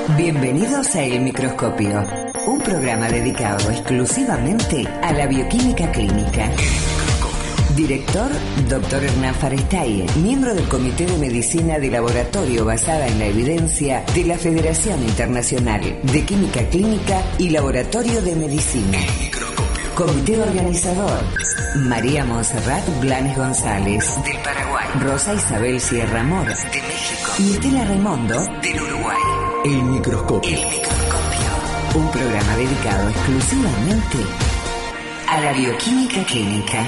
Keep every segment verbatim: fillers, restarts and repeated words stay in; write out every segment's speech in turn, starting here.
Bienvenidos a El Microscopio, un programa dedicado exclusivamente a la bioquímica clínica. Director, doctor Hernán Farestay, miembro del Comité de Medicina de Laboratorio basada en la evidencia de la Federación Internacional de Química Clínica y Laboratorio de Medicina. Comité organizador, María Monserrat Blanes González, del Paraguay, Rosa Isabel Sierra Mora, de México, y Estela Raimondo, del Uruguay. El Microscopio. El Microscopio, un programa dedicado exclusivamente a la bioquímica clínica.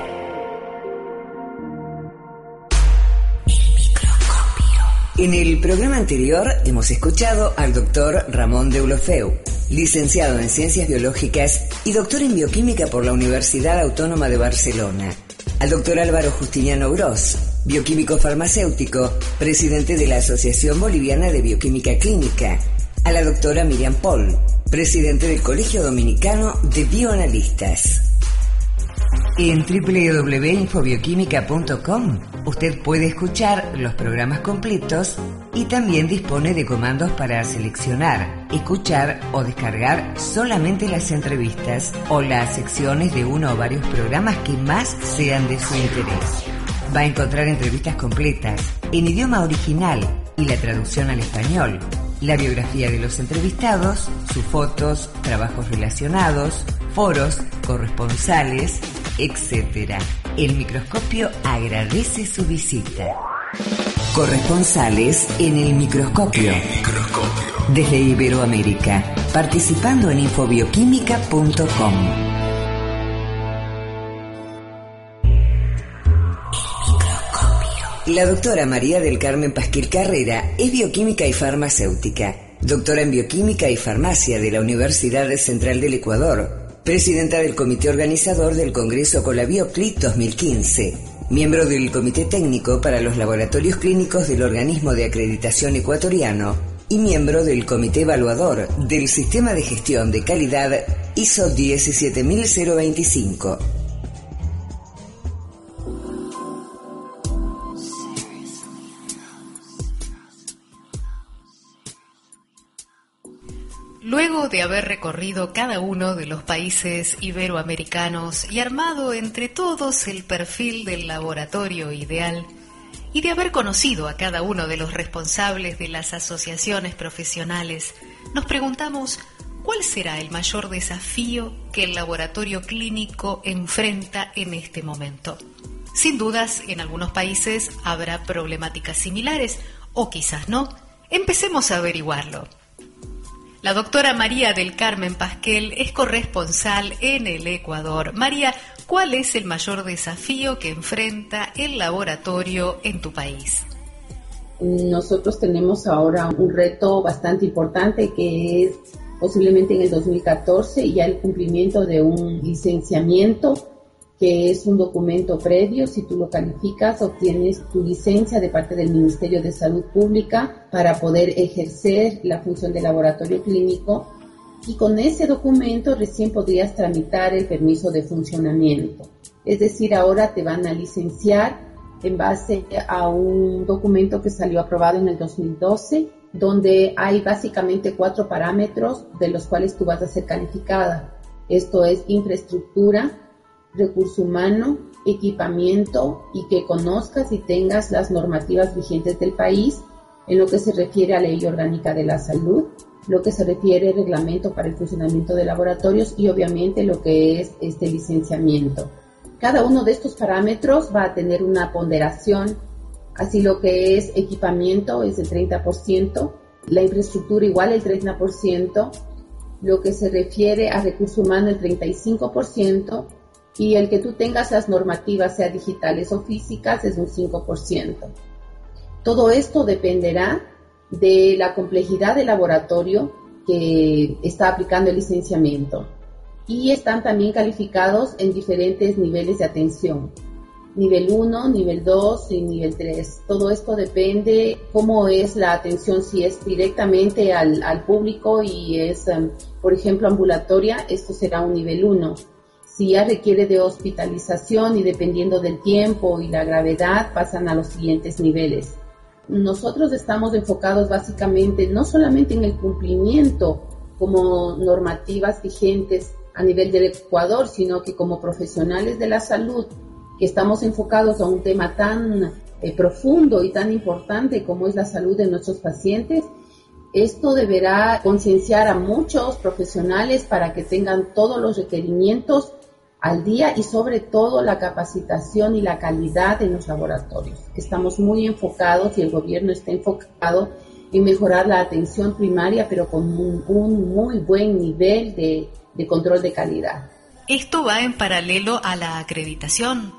En el programa anterior hemos escuchado al doctor Ramón Deulofeu, licenciado en Ciencias Biológicas y doctor en Bioquímica por la Universidad Autónoma de Barcelona, al doctor Álvaro Justiniano Gros, bioquímico farmacéutico, presidente de la Asociación Boliviana de Bioquímica Clínica, a la doctora Miriam Paul, presidente del Colegio Dominicano de Bioanalistas. En doble u doble u doble u punto infobioquímica punto com usted puede escuchar los programas completos y también dispone de comandos para seleccionar, escuchar o descargar solamente las entrevistas o las secciones de uno o varios programas que más sean de su interés. Va a encontrar entrevistas completas en idioma original y la traducción al español, la biografía de los entrevistados, sus fotos, trabajos relacionados, foros, corresponsales, etcétera. El Microscopio agradece su visita. Corresponsales en El Microscopio. El Microscopio. Desde Iberoamérica, participando en infobioquímica punto com. La doctora María del Carmen Pasquel Carrera es bioquímica y farmacéutica, doctora en bioquímica y farmacia de la Universidad Central del Ecuador, presidenta del comité organizador del Congreso Colabioclit dos mil quince, miembro del Comité Técnico para los Laboratorios Clínicos del Organismo de Acreditación Ecuatoriano y miembro del Comité Evaluador del Sistema de Gestión de Calidad I S O diecisiete mil veinticinco. Luego de haber recorrido cada uno de los países iberoamericanos y armado entre todos el perfil del laboratorio ideal, y de haber conocido a cada uno de los responsables de las asociaciones profesionales, nos preguntamos cuál será el mayor desafío que el laboratorio clínico enfrenta en este momento. Sin dudas, en algunos países habrá problemáticas similares, o quizás no. Empecemos a averiguarlo. La doctora María del Carmen Pasquel es corresponsal en el Ecuador. María, ¿cuál es el mayor desafío que enfrenta el laboratorio en tu país? Nosotros tenemos ahora un reto bastante importante que es posiblemente en el dos mil catorce ya el cumplimiento de un licenciamiento, que es un documento previo. Si tú lo calificas, obtienes tu licencia de parte del Ministerio de Salud Pública para poder ejercer la función de laboratorio clínico, y con ese documento recién podrías tramitar el permiso de funcionamiento. Es decir, ahora te van a licenciar en base a un documento que salió aprobado en el dos mil doce, donde hay básicamente cuatro parámetros de los cuales tú vas a ser calificada. Esto es infraestructura, recurso humano, equipamiento, y que conozcas y tengas las normativas vigentes del país en lo que se refiere a Ley Orgánica de la Salud, lo que se refiere al reglamento para el funcionamiento de laboratorios y obviamente lo que es este licenciamiento. Cada uno de estos parámetros va a tener una ponderación, así lo que es equipamiento es el treinta por ciento, la infraestructura igual el treinta por ciento, lo que se refiere a recurso humano el treinta y cinco por ciento, y el que tú tengas las normativas, sea digitales o físicas, es un cinco por ciento. Todo esto dependerá de la complejidad del laboratorio que está aplicando el licenciamiento, y están también calificados en diferentes niveles de atención. Nivel uno, nivel dos y nivel tres. Todo esto depende cómo es la atención, si es directamente al, al público y es, um, por ejemplo, ambulatoria, esto será un nivel uno. Si ya requiere de hospitalización y dependiendo del tiempo y la gravedad, pasan a los siguientes niveles. nosotros estamos enfocados básicamente no solamente en el cumplimiento como normativas vigentes a nivel del Ecuador, sino que como profesionales de la salud, que estamos enfocados a un tema tan eh, profundo y tan importante como es la salud de nuestros pacientes. Esto deberá concienciar a muchos profesionales para que tengan todos los requerimientos al día y sobre todo la capacitación y la calidad en los laboratorios. Estamos muy enfocados y el gobierno está enfocado en mejorar la atención primaria, pero con un, un muy buen nivel de, de control de calidad. ¿Esto va en paralelo a la acreditación?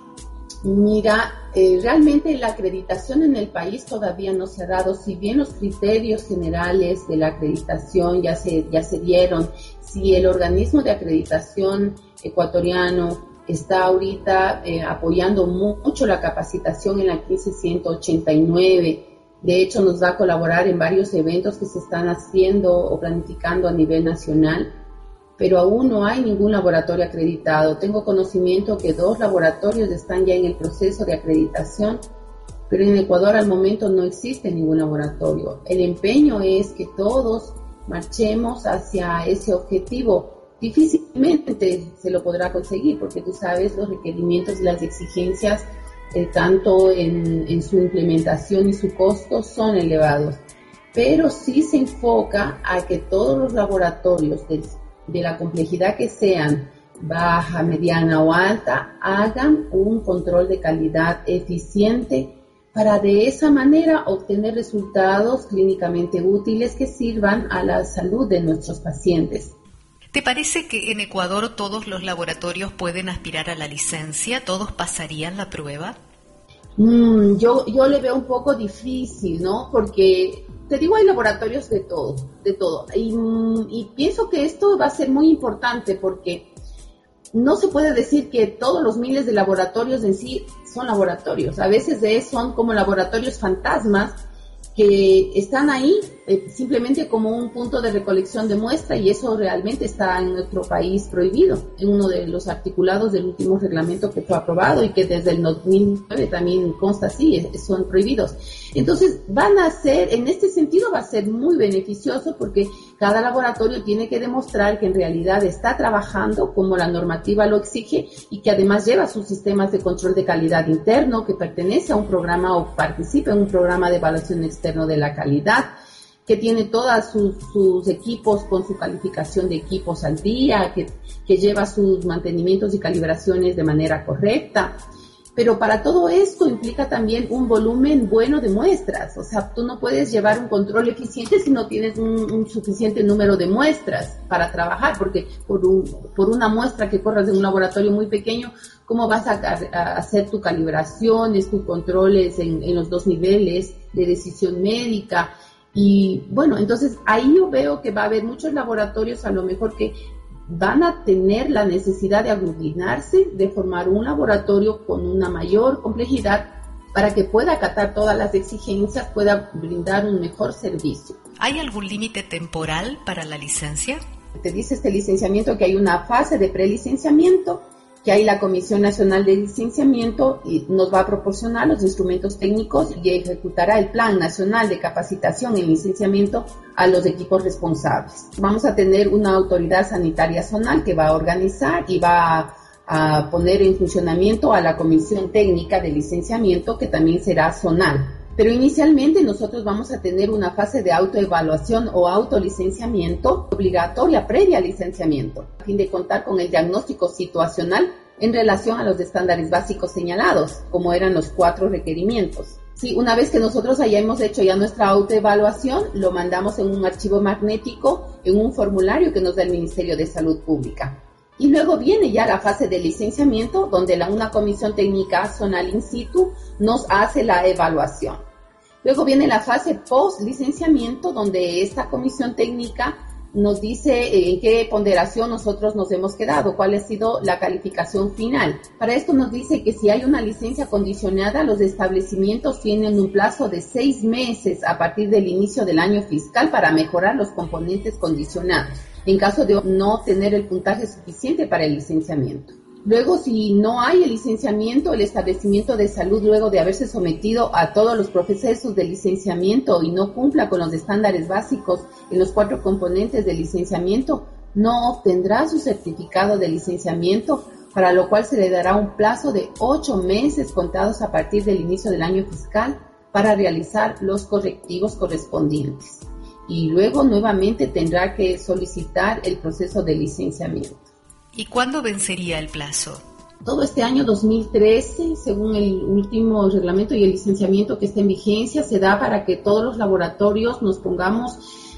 Mira, eh, realmente la acreditación en el país todavía no se ha dado, si bien los criterios generales de la acreditación ya se, ya se dieron, si el organismo de acreditación ecuatoriano está ahorita eh, apoyando mucho la capacitación en la quince ciento ochenta y nueve, de hecho nos va a colaborar en varios eventos que se están haciendo o planificando a nivel nacional, pero aún no hay ningún laboratorio acreditado. Tengo conocimiento que dos laboratorios están ya en el proceso de acreditación, pero en Ecuador al momento no existe ningún laboratorio. El empeño es que todos marchemos hacia ese objetivo. Difícilmente se lo podrá conseguir porque tú sabes los requerimientos y las exigencias, eh, tanto en, en su implementación y su costo, son elevados. Pero sí se enfoca a que todos los laboratorios del de la complejidad que sean, baja, mediana o alta, hagan un control de calidad eficiente para de esa manera obtener resultados clínicamente útiles que sirvan a la salud de nuestros pacientes. ¿Te parece que en Ecuador todos los laboratorios pueden aspirar a la licencia? ¿Todos pasarían la prueba? Mm, yo, yo le veo un poco difícil, ¿no? Porque te digo, hay laboratorios de todo, de todo. Y, y pienso que esto va a ser muy importante porque no se puede decir que todos los miles de laboratorios en sí son laboratorios. A veces de eso son como laboratorios fantasmas que están ahí eh, simplemente como un punto de recolección de muestra, y eso realmente está en nuestro país prohibido, en uno de los articulados del último reglamento que fue aprobado y que desde el dos mil nueve también consta así, son prohibidos. Entonces van a ser, en este sentido va a ser muy beneficioso porque cada laboratorio tiene que demostrar que en realidad está trabajando como la normativa lo exige y que además lleva sus sistemas de control de calidad interno, que pertenece a un programa o participa en un programa de evaluación externo de la calidad, que tiene todos sus, sus equipos con su calificación de equipos al día, que, que lleva sus mantenimientos y calibraciones de manera correcta. Pero para todo esto implica también un volumen bueno de muestras. O sea, tú no puedes llevar un control eficiente si no tienes un, un suficiente número de muestras para trabajar, porque por, un, por una muestra que corras de un laboratorio muy pequeño, ¿cómo vas a, a hacer tus calibraciones, tus controles en, en los dos niveles de decisión médica? Y bueno, entonces ahí yo veo que va a haber muchos laboratorios a lo mejor que van a tener la necesidad de aglutinarse, de formar un laboratorio con una mayor complejidad para que pueda acatar todas las exigencias, pueda brindar un mejor servicio. ¿Hay algún límite temporal para la licencia? Te dice este licenciamiento que hay una fase de prelicenciamiento, que hay la Comisión Nacional de Licenciamiento y nos va a proporcionar los instrumentos técnicos y ejecutará el Plan Nacional de Capacitación en Licenciamiento a los equipos responsables. Vamos a tener una autoridad sanitaria zonal que va a organizar y va a, a poner en funcionamiento a la Comisión Técnica de Licenciamiento, que también será zonal. Pero inicialmente nosotros vamos a tener una fase de autoevaluación o autolicenciamiento obligatoria previa al licenciamiento, a fin de contar con el diagnóstico situacional en relación a los estándares básicos señalados, como eran los cuatro requerimientos. Sí, una vez que nosotros hayamos hecho ya nuestra autoevaluación, lo mandamos en un archivo magnético, en un formulario que nos da el Ministerio de Salud Pública. Y luego viene ya la fase de licenciamiento, donde la, una comisión técnica zonal in situ nos hace la evaluación. Luego viene la fase post-licenciamiento, donde esta comisión técnica nos dice en qué ponderación nosotros nos hemos quedado, cuál ha sido la calificación final. Para esto nos dice que si hay una licencia condicionada, los establecimientos tienen un plazo de seis meses a partir del inicio del año fiscal para mejorar los componentes condicionados, en caso de no tener el puntaje suficiente para el licenciamiento. Luego, si no hay el licenciamiento, el establecimiento de salud, luego de haberse sometido a todos los procesos de licenciamiento y no cumpla con los estándares básicos en los cuatro componentes del licenciamiento, no obtendrá su certificado de licenciamiento, para lo cual se le dará un plazo de ocho meses contados a partir del inicio del año fiscal para realizar los correctivos correspondientes. Y luego nuevamente tendrá que solicitar el proceso de licenciamiento. ¿Y cuándo vencería el plazo? Todo este año dos mil trece, según el último reglamento y el licenciamiento que está en vigencia, se da para que todos los laboratorios nos pongamos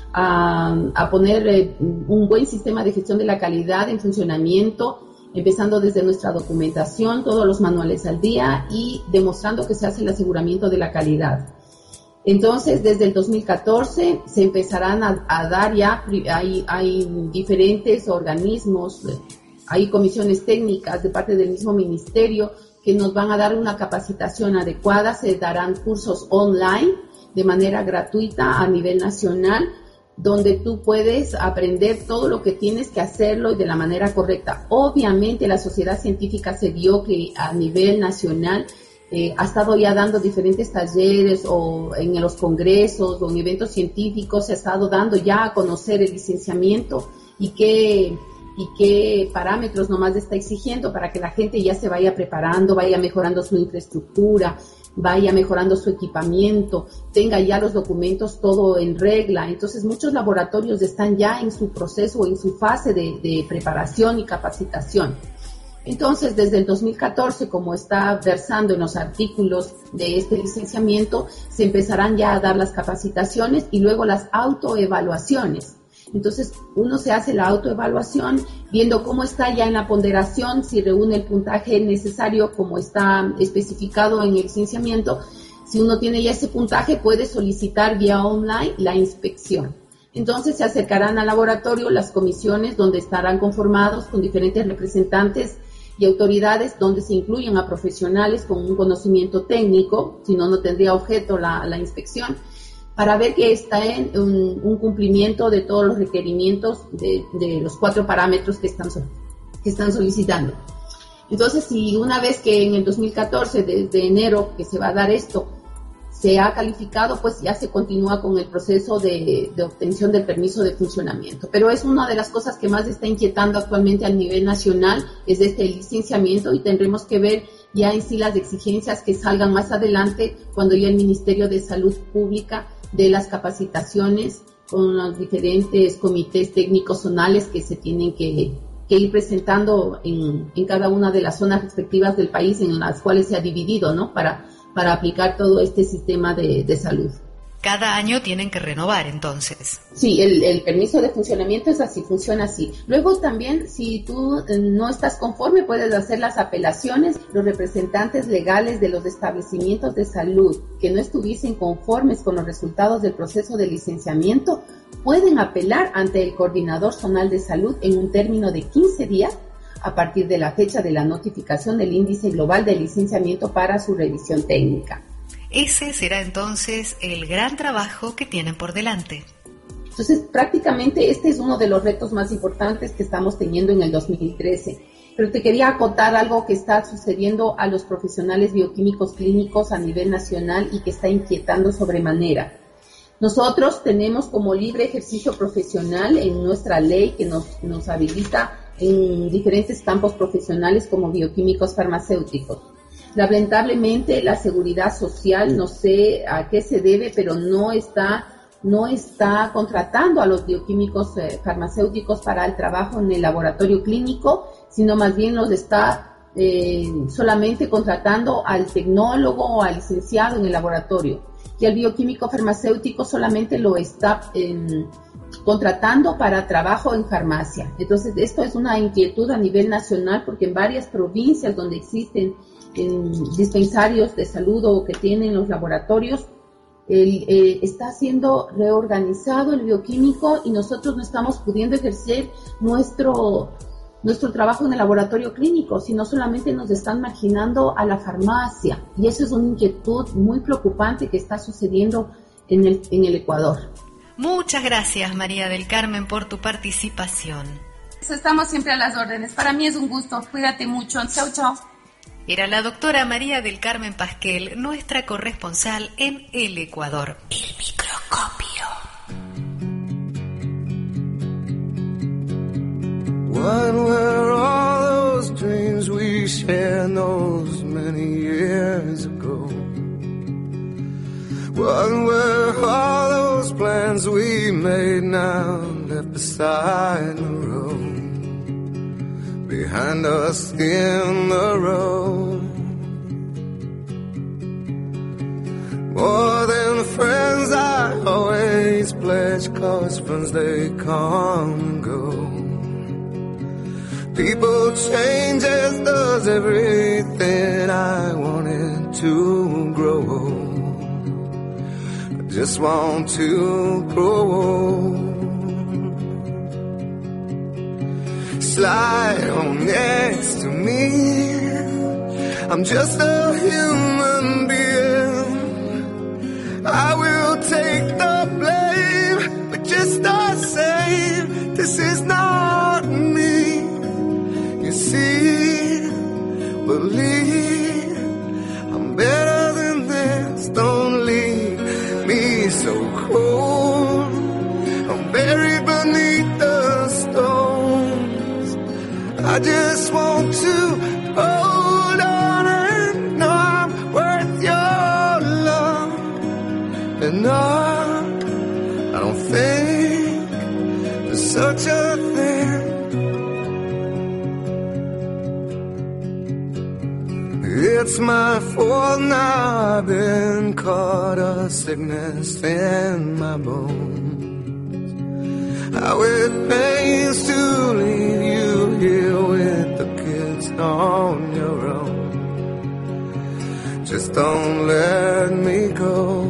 a, a poner eh, un buen sistema de gestión de la calidad en funcionamiento, empezando desde nuestra documentación, todos los manuales al día y demostrando que se hace el aseguramiento de la calidad. Entonces, desde el dos mil catorce se empezarán a, a dar ya, hay, hay diferentes organismos, hay comisiones técnicas de parte del mismo ministerio que nos van a dar una capacitación adecuada, se darán cursos online de manera gratuita a nivel nacional, donde tú puedes aprender todo lo que tienes que hacerlo y de la manera correcta. Obviamente la sociedad científica se vio que a nivel nacional eh, ha estado ya dando diferentes talleres o en los congresos o en eventos científicos, se ha estado dando ya a conocer el licenciamiento y qué, y qué parámetros nomás está exigiendo para que la gente ya se vaya preparando, vaya mejorando su infraestructura, vaya mejorando su equipamiento, tenga ya los documentos todo en regla. Entonces muchos laboratorios están ya en su proceso o en su fase de, de preparación y capacitación. Entonces desde el dos mil catorce, como está versando en los artículos de este licenciamiento, se empezarán ya a dar las capacitaciones y luego las autoevaluaciones. Entonces uno se hace la autoevaluación viendo cómo está ya en la ponderación, si reúne el puntaje necesario como está especificado en el licenciamiento. Si uno tiene ya ese puntaje, puede solicitar vía online la inspección. Entonces se acercarán al laboratorio las comisiones donde estarán conformados con diferentes representantes y autoridades, donde se incluyen a profesionales con un conocimiento técnico, si no, no tendría objeto la, la inspección, para ver que está en un, un cumplimiento de todos los requerimientos de, de los cuatro parámetros que están, que están solicitando. Entonces, si una vez que en el dos mil catorce, desde enero que se va a dar esto, se ha calificado, pues ya se continúa con el proceso de, de obtención del permiso de funcionamiento. Pero es una de las cosas que más está inquietando actualmente a nivel nacional, es este licenciamiento, y tendremos que ver ya en sí las exigencias que salgan más adelante cuando ya el Ministerio de Salud Pública de las capacitaciones con los diferentes comités técnicos zonales que se tienen que, que ir presentando en, en cada una de las zonas respectivas del país en las cuales se ha dividido, ¿no? Para, para aplicar todo este sistema de, de salud. Cada año tienen que renovar, entonces. Sí, el, el permiso de funcionamiento es así, funciona así. Luego también, si tú no estás conforme, puedes hacer las apelaciones. Los representantes legales de los establecimientos de salud que no estuviesen conformes con los resultados del proceso de licenciamiento pueden apelar ante el coordinador zonal de salud en un término de quince días a partir de la fecha de la notificación del índice global de licenciamiento para su revisión técnica. Ese será entonces el gran trabajo que tienen por delante. Entonces, prácticamente este es uno de los retos más importantes que estamos teniendo en el dos mil trece. Pero te quería acotar algo que está sucediendo a los profesionales bioquímicos clínicos a nivel nacional y que está inquietando sobremanera. Nosotros tenemos como libre ejercicio profesional en nuestra ley que nos, nos habilita en diferentes campos profesionales como bioquímicos farmacéuticos. Lamentablemente la seguridad social, no sé a qué se debe, pero no está, no está contratando a los bioquímicos eh, farmacéuticos para el trabajo en el laboratorio clínico, sino más bien los está eh, solamente contratando al tecnólogo o al licenciado en el laboratorio. Y al bioquímico farmacéutico solamente lo está eh, contratando para trabajo en farmacia. Entonces esto es una inquietud a nivel nacional porque en varias provincias donde existen en dispensarios de salud o que tienen los laboratorios, el, eh, está siendo reorganizado el bioquímico y nosotros no estamos pudiendo ejercer nuestro, nuestro trabajo en el laboratorio clínico, sino solamente nos están marginando a la farmacia. Y eso es una inquietud muy preocupante que está sucediendo en el, en el Ecuador. Muchas gracias, María del Carmen, por tu participación. Estamos siempre a las órdenes. Para mí es un gusto. Cuídate mucho. Chau, chau. Era la doctora María del Carmen Pasquel, nuestra corresponsal en el Ecuador. El microscopio. When were all those dreams we shared those many years ago? When were all those plans we made now left beside the road? Behind us in the road. More than friends I always pledge, 'cause friends they come and go. People change, as does everything. I wanted to grow old, I just want to grow old. Slide on next to me, I'm just a human being. I will take the blame, but just the same, this is not me. You see, believe, I'm better than this. Don't leave me so cold, I'm buried beneath the stones. I just want to hold on and know I'm worth your love. And no, I don't think there's such a thing. It's my fault now, I've been caught a sickness in my bones. How it pains to leave you here with the kids on your own. Just don't let me go.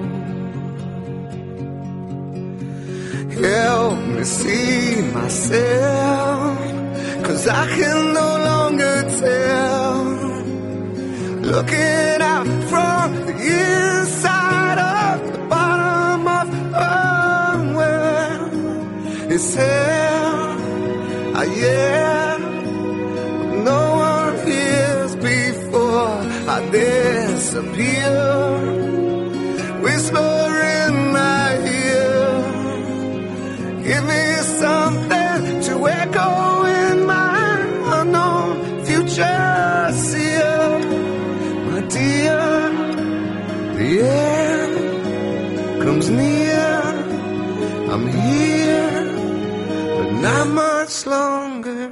Help me see myself, 'cause I can no longer tell. Looking out from the inside of the bottom of a well, it's hell, ah yeah, no one hears before I disappear. Whisper in my ear, give me something to echo in my unknown future. Seer, my dear, the end comes near. I'm here, but not much longer.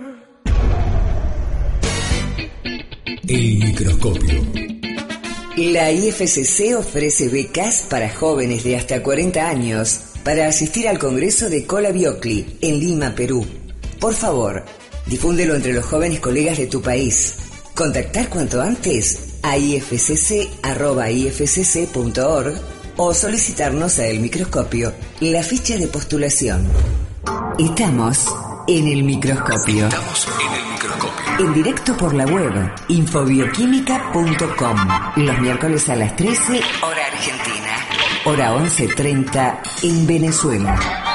El microscopio. La I F C C ofrece becas para jóvenes de hasta cuarenta años para asistir al Congreso de Cola Biocli en Lima, Perú. Por favor, difúndelo entre los jóvenes colegas de tu país. Contactar cuanto antes a i f c c arroba i f c c punto org o solicitarnos a El Microscopio la ficha de postulación. Estamos en El Microscopio. Estamos en El Microscopio. En directo por la web infobioquímica punto com. Los miércoles a las trece, hora argentina. Hora once treinta en Venezuela.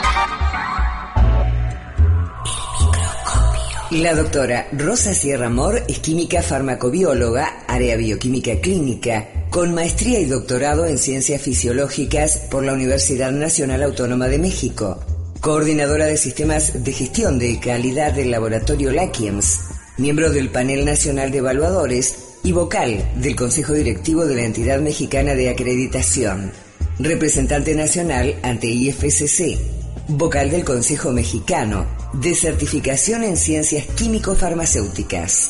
La doctora Rosa Sierra Mor es química farmacobióloga, área bioquímica clínica, con maestría y doctorado en ciencias fisiológicas por la Universidad Nacional Autónoma de México, coordinadora de sistemas de gestión de calidad del laboratorio LACIEMS, miembro del panel nacional de evaluadores y vocal del Consejo Directivo de la entidad mexicana de acreditación, representante nacional ante I F C C, vocal del Consejo Mexicano de Certificación en Ciencias Químico-Farmacéuticas.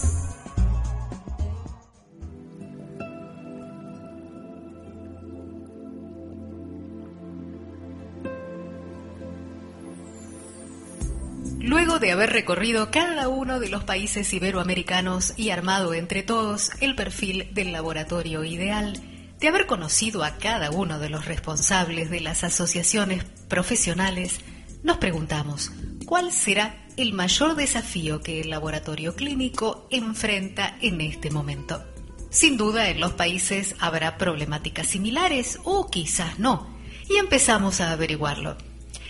Luego de haber recorrido cada uno de los países iberoamericanos y armado entre todos el perfil del laboratorio ideal, de haber conocido a cada uno de los responsables de las asociaciones profesionales, nos preguntamos, ¿cuál será el mayor desafío que el laboratorio clínico enfrenta en este momento? Sin duda, en los países habrá problemáticas similares o quizás no, y empezamos a averiguarlo.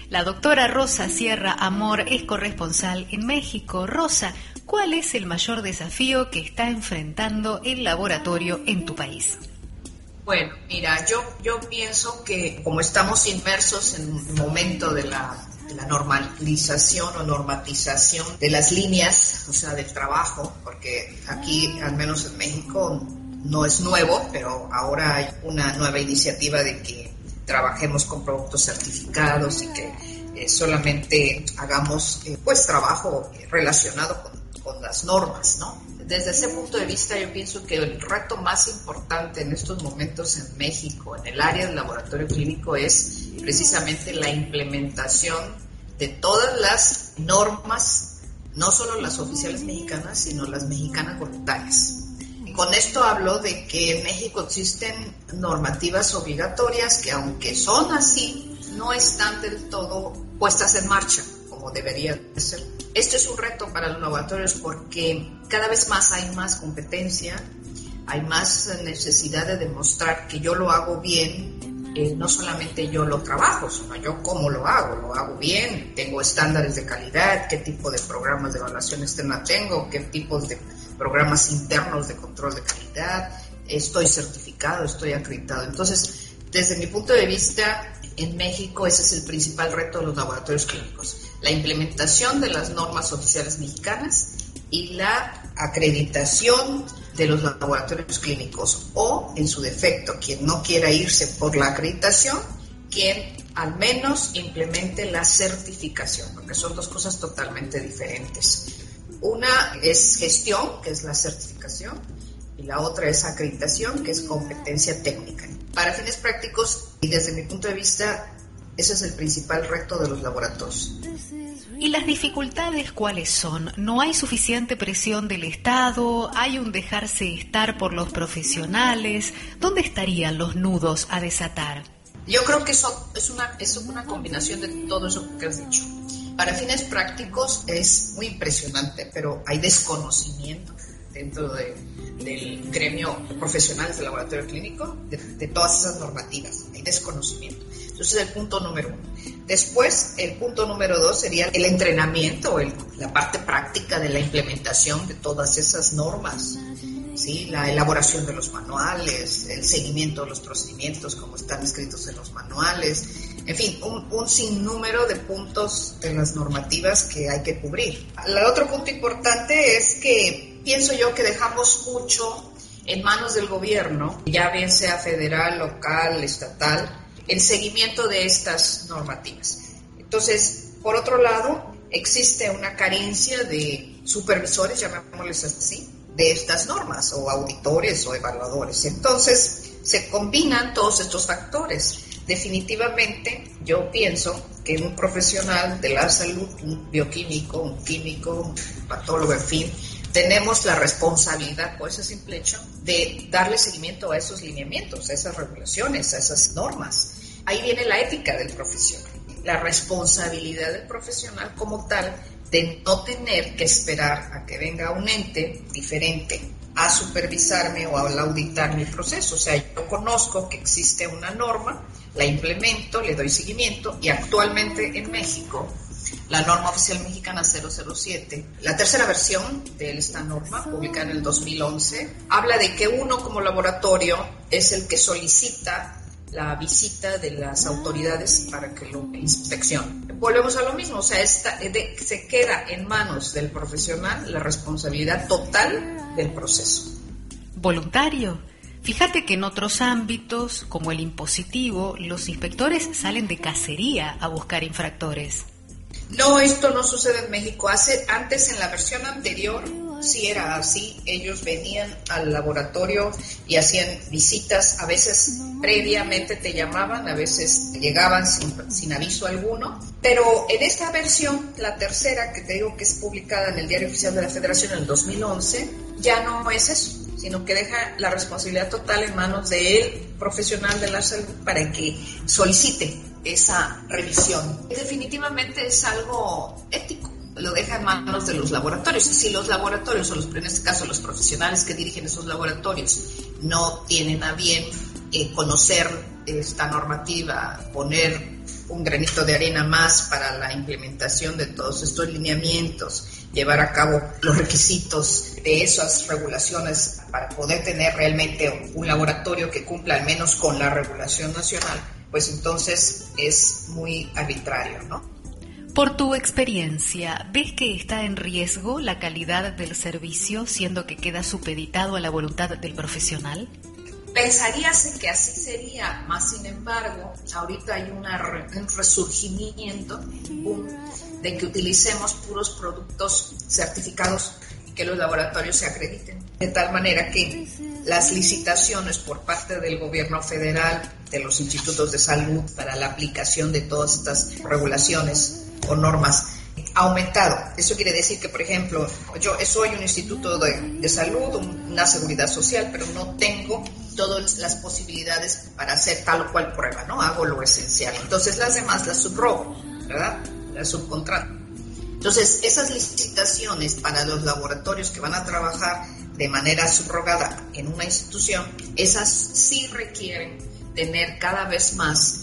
La doctora Rosa Sierra Amor es corresponsal en México. Rosa, ¿cuál es el mayor desafío que está enfrentando el laboratorio en tu país? Bueno, mira, yo, yo pienso que como estamos inmersos en un momento de la, de la normalización o normatización de las líneas, o sea, del trabajo, porque aquí, al menos en México, no es nuevo, pero ahora hay una nueva iniciativa de que trabajemos con productos certificados y que eh, solamente hagamos eh, pues trabajo relacionado con, con las normas, ¿no? Desde ese punto de vista yo pienso que el reto más importante en estos momentos en México, en el área del laboratorio clínico, es precisamente la implementación de todas las normas, no solo las oficiales mexicanas, sino las mexicanas voluntarias. Y con esto hablo de que en México existen normativas obligatorias que, aunque son así, no están del todo puestas en marcha como deberían ser. Este es un reto para los laboratorios porque cada vez más hay más competencia, hay más necesidad de demostrar que yo lo hago bien, eh, no solamente yo lo trabajo, sino yo cómo lo hago, lo hago bien, tengo estándares de calidad, qué tipo de programas de evaluación externa tengo, qué tipos de programas internos de control de calidad, estoy certificado, estoy acreditado. Entonces, desde mi punto de vista, en México ese es el principal reto de los laboratorios clínicos, la implementación de las normas oficiales mexicanas y la acreditación de los laboratorios clínicos, o en su defecto, quien no quiera irse por la acreditación, quien al menos implemente la certificación, porque son dos cosas totalmente diferentes. Una es gestión, que es la certificación, y la otra es acreditación, que es competencia técnica. Para fines prácticos y desde mi punto de vista, ese es el principal reto de los laboratorios. ¿Y las dificultades cuáles son? ¿No hay suficiente presión del Estado? ¿Hay un dejarse estar por los profesionales? ¿Dónde estarían los nudos a desatar? Yo creo que eso es una, es una combinación de todo eso que has dicho. Para fines prácticos es muy impresionante, pero hay desconocimiento dentro de, del gremio profesional del laboratorio clínico de, de todas esas normativas. Hay desconocimiento. Entonces, el punto número uno. Después, el punto número dos sería el entrenamiento, el, la parte práctica de la implementación de todas esas normas, ¿sí? La elaboración de los manuales, el seguimiento de los procedimientos como están escritos en los manuales, en fin, un, un sinnúmero de puntos de las normativas que hay que cubrir. El otro punto importante es que pienso yo que dejamos mucho en manos del gobierno, ya bien sea federal, local, estatal, el seguimiento de estas normativas. Entonces, por otro lado, existe una carencia de supervisores, llamémosles así, de estas normas, o auditores o evaluadores. Entonces, se combinan todos estos factores. Definitivamente, yo pienso que un profesional de la salud, un bioquímico, un químico, un patólogo, en fin, tenemos la responsabilidad, por ese simple hecho, de darle seguimiento a esos lineamientos, a esas regulaciones, a esas normas. Ahí viene la ética del profesional, la responsabilidad del profesional como tal de no tener que esperar a que venga un ente diferente a supervisarme o a auditar mi proceso. O sea, yo conozco que existe una norma, la implemento, le doy seguimiento, y actualmente en México la norma oficial mexicana cero cero siete, la tercera versión de esta norma, publicada en el dos mil once, habla de que uno como laboratorio es el que solicita la visita de las autoridades para que lo inspeccionen. Volvemos a lo mismo, o sea, esta, de, se queda en manos del profesional la responsabilidad total del proceso. Voluntario. Fíjate que en otros ámbitos, como el impositivo, los inspectores salen de cacería a buscar infractores. No, esto no sucede en México. Hace, antes, en la versión anterior, sí era así. Ellos venían al laboratorio y hacían visitas. A veces previamente te llamaban, a veces llegaban sin, sin aviso alguno. Pero en esta versión, la tercera, que te digo que es publicada en el Diario Oficial de la Federación en el dos mil once, ya no es eso, sino que deja la responsabilidad total en manos del profesional de la salud para que solicite esa revisión. Definitivamente es algo ético, lo deja en manos de los laboratorios. Si los laboratorios, o los, en este caso los profesionales que dirigen esos laboratorios, no tienen a bien eh, conocer esta normativa, poner un granito de arena más para la implementación de todos estos lineamientos, llevar a cabo los requisitos de esas regulaciones para poder tener realmente un laboratorio que cumpla al menos con la regulación nacional, pues entonces es muy arbitrario, ¿no? Por tu experiencia, ¿ves que está en riesgo la calidad del servicio, siendo que queda supeditado a la voluntad del profesional? Pensaríase que así sería, más sin embargo, ahorita hay una, un resurgimiento boom, de que utilicemos puros productos certificados y que los laboratorios se acrediten. De tal manera que las licitaciones por parte del gobierno federal, de los institutos de salud para la aplicación de todas estas regulaciones o normas ha aumentado. Eso quiere decir que, por ejemplo, yo soy un instituto de, de salud, una seguridad social, pero no tengo todas las posibilidades para hacer tal o cual prueba, ¿no? Hago lo esencial. Entonces las demás las subrogo, ¿verdad? Las subcontrato. Entonces esas licitaciones para los laboratorios que van a trabajar de manera subrogada en una institución, esas sí requieren tener cada vez más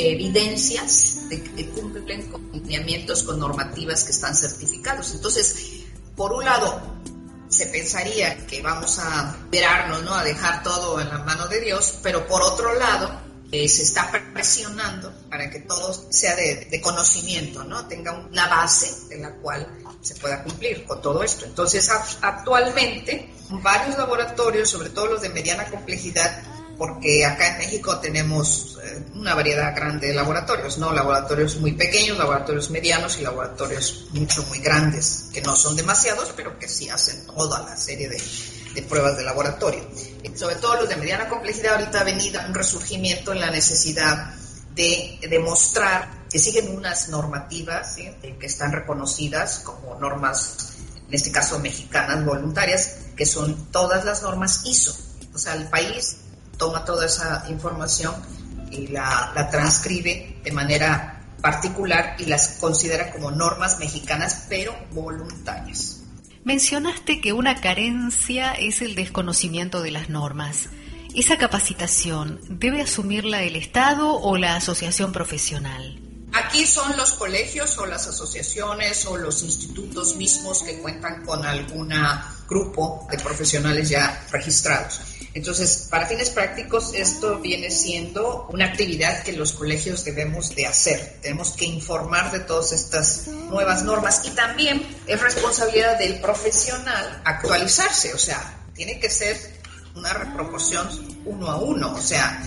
evidencias de que cumplen con lineamientos, con normativas que están certificados. Entonces, por un lado, se pensaría que vamos a esperarnos, ¿no?, a dejar todo en la mano de Dios, pero por otro lado, eh, se está presionando para que todo sea de, de conocimiento, ¿no?, tenga una base en la cual se pueda cumplir con todo esto. Entonces, a, actualmente, varios laboratorios, sobre todo los de mediana complejidad, porque acá en México tenemos eh, una variedad grande de laboratorios, ¿no? Laboratorios muy pequeños, laboratorios medianos y laboratorios mucho, muy grandes, que no son demasiados, pero que sí hacen toda la serie de, de pruebas de laboratorio. Y sobre todo los de mediana complejidad, ahorita ha venido un resurgimiento en la necesidad de demostrar que siguen unas normativas, ¿sí?, que están reconocidas como normas, en este caso mexicanas, voluntarias, que son todas las normas I S O. O sea, el país toma toda esa información y la, la transcribe de manera particular y las considera como normas mexicanas, pero voluntarias. Mencionaste que una carencia es el desconocimiento de las normas. ¿Esa capacitación debe asumirla el Estado o la asociación profesional? Aquí son los colegios o las asociaciones o los institutos mismos que cuentan con algún grupo de profesionales ya registrados. Entonces, para fines prácticos, esto viene siendo una actividad que los colegios debemos de hacer. Tenemos que informar de todas estas nuevas normas y también es responsabilidad del profesional actualizarse. O sea, tiene que ser una proporción uno a uno. O sea,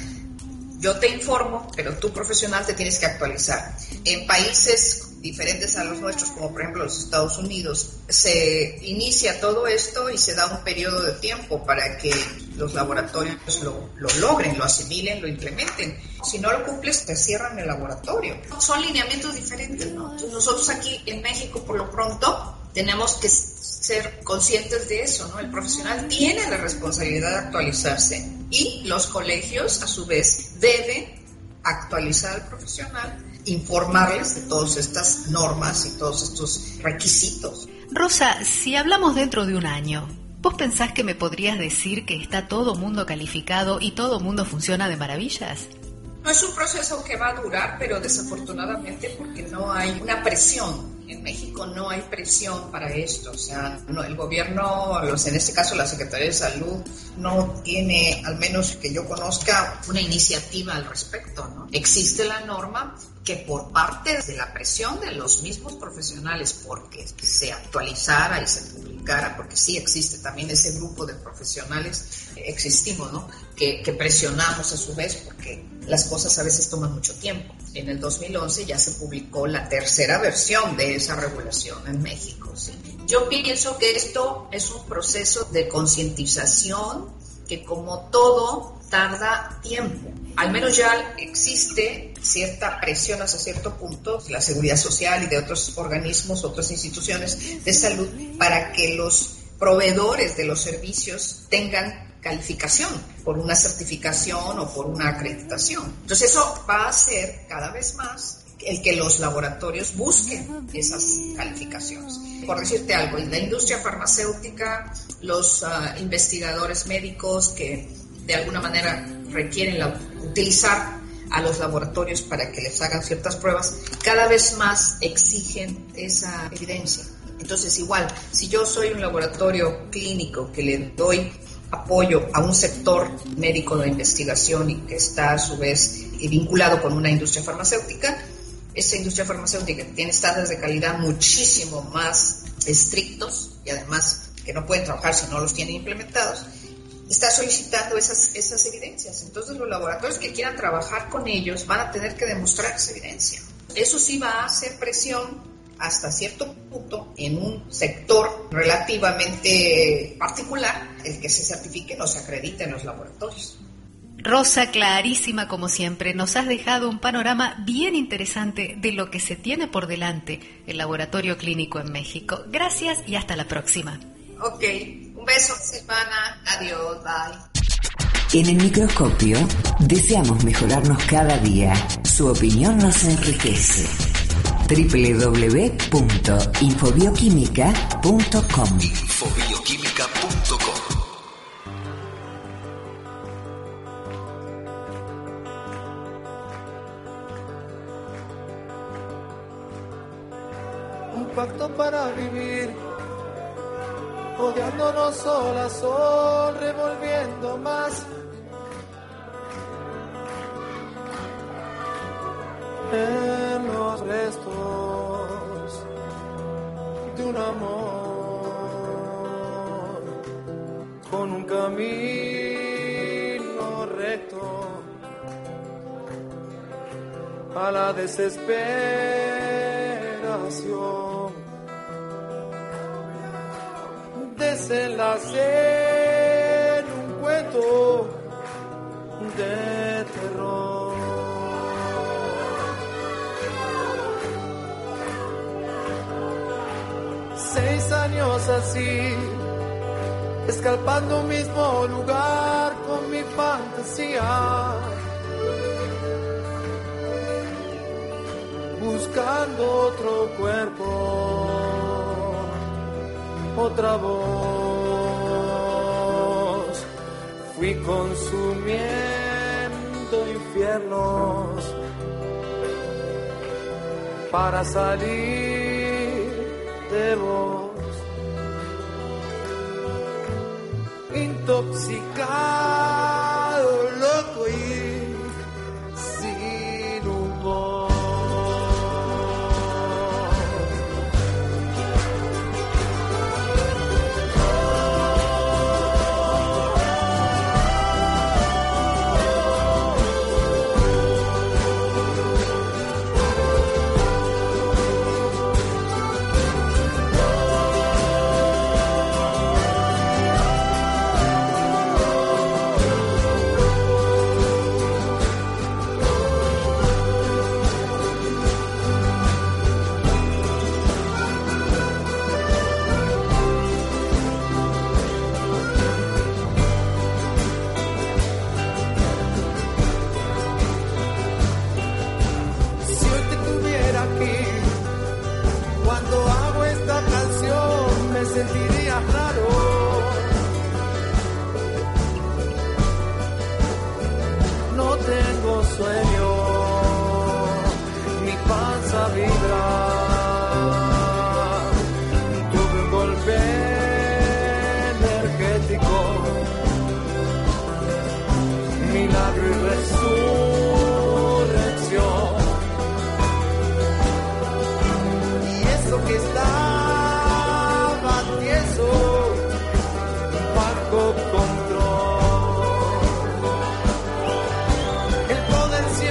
yo te informo, pero tú profesional te tienes que actualizar. En países diferentes a los nuestros, como por ejemplo los Estados Unidos, se inicia todo esto y se da un periodo de tiempo para que los laboratorios lo, lo logren, lo asimilen, lo implementen. Si no lo cumples, te cierran el laboratorio. Son lineamientos diferentes, ¿no? Entonces nosotros aquí en México, por lo pronto, tenemos que ser conscientes de eso, ¿no? El profesional tiene la responsabilidad de actualizarse y los colegios, a su vez, deben actualizar al profesional, informarles de todas estas normas y todos estos requisitos. Rosa, si hablamos dentro de un año, ¿vos pensás que me podrías decir que está todo mundo calificado y todo mundo funciona de maravillas? No es un proceso que va a durar, pero desafortunadamente porque no hay una presión. En México no hay presión para esto, o sea, no, el gobierno, los, en este caso la Secretaría de Salud, no tiene, al menos que yo conozca, una iniciativa al respecto, ¿no? Existe la norma que por parte de la presión de los mismos profesionales, porque se actualizara y se publicara, porque sí existe también ese grupo de profesionales, eh, existimos, ¿no? Que, que presionamos a su vez, porque las cosas a veces toman mucho tiempo. En el dos mil once ya se publicó la tercera versión de esa regulación en México, ¿sí? Yo pienso que esto es un proceso de concientización que, como todo, tarda tiempo. Al menos ya existe cierta presión hasta cierto punto de la Seguridad Social y de otros organismos, otras instituciones de salud, para que los proveedores de los servicios tengan calificación por una certificación o por una acreditación. Entonces eso va a hacer cada vez más el que los laboratorios busquen esas calificaciones. Por decirte algo, en la industria farmacéutica, los uh, investigadores médicos que de alguna manera requieren la, utilizar a los laboratorios para que les hagan ciertas pruebas, cada vez más exigen esa evidencia. Entonces, igual, si yo soy un laboratorio clínico que le doy apoyo a un sector médico de investigación y que está a su vez vinculado con una industria farmacéutica, esa industria farmacéutica tiene estándares de calidad muchísimo más estrictos y además que no pueden trabajar si no los tienen implementados, está solicitando esas, esas evidencias. Entonces los laboratorios que quieran trabajar con ellos van a tener que demostrar esa evidencia. Eso sí va a hacer presión hasta cierto punto en un sector relativamente particular, el que se certifiquen o se acrediten los laboratorios. Rosa, clarísima como siempre, nos has dejado un panorama bien interesante de lo que se tiene por delante el laboratorio clínico en México. Gracias y hasta la próxima. Ok, un beso, Silvana, adiós, bye. En el microscopio deseamos mejorarnos cada día. Su opinión nos enriquece. doble u doble u doble u punto infobioquímica punto com infobioquímica punto com. Un pacto para vivir, odiándonos sol a sol, revolviendo más en los restos de un amor, con un camino recto a la desesperación, desenlace en un cuento de terror. Seis años así, escalpando un mismo lugar con mi fantasía, buscando otro cuerpo, otra voz. Fui consumiendo infiernos para salir de vos, intoxicado, loco y sin humor. Sentiría raro, no tengo sueño, mi panza vibra, tuve un golpe energético, milagro y resurrección, y eso que está bajo control, el poder siempre